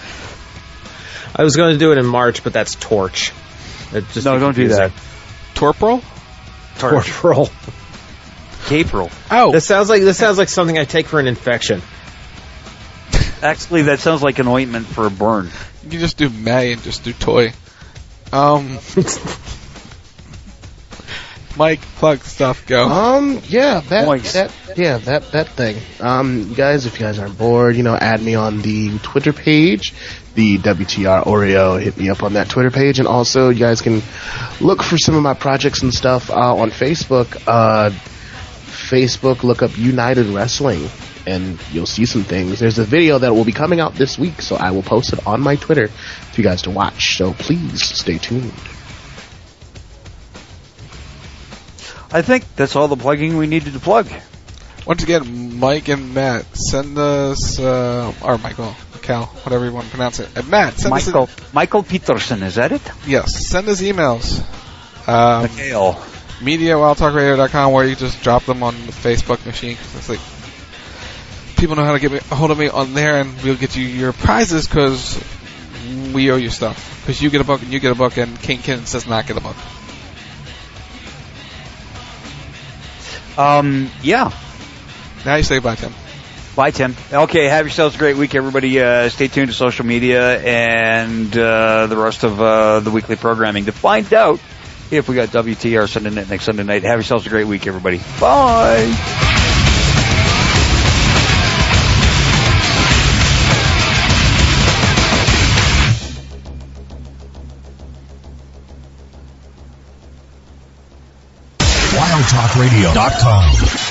I was going to do it in March, but that's Torch. It just no, don't do that. Torprol? Torprol. Capril. Oh. This sounds like this sounds like something I take for an infection. Actually, that sounds like an ointment for a burn. You can just do May and just do toy. Um, Mike, plug stuff, go. Um, yeah, that, that, yeah, that, that thing. Um, guys, if you guys aren't bored, you know, add me on the Twitter page, the W T R Oreo. Hit me up on that Twitter page, and also you guys can look for some of my projects and stuff uh, on Facebook. Uh, Facebook, look up United Wrestling, and you'll see some things. There's a video that will be coming out this week, so I will post it on my Twitter for you guys to watch. So please stay tuned. I think that's all the plugging we needed to plug. Once again, Mike and Matt, send us, uh, or Michael, Cal, whatever you want to pronounce it. And Matt, send Michael, us a, Michael Peterson, is that it? Yes, send us emails. Um, Mikhail. media wild talk radio dot com, where you just drop them on the Facebook machine. It's like, people know how to get me, a hold of me on there, and we'll get you your prizes, because we owe you stuff. Because you get a book, and you get a book, and King Kins does not get a book. Um, yeah. Now you say bye, Tim. Bye, Tim. Okay, have yourselves a great week, everybody. Uh, stay tuned to social media and uh, the rest of uh, the weekly programming to find out if we got W T R Sunday night next Sunday night. Have yourselves a great week, everybody. Bye. wild talk radio dot com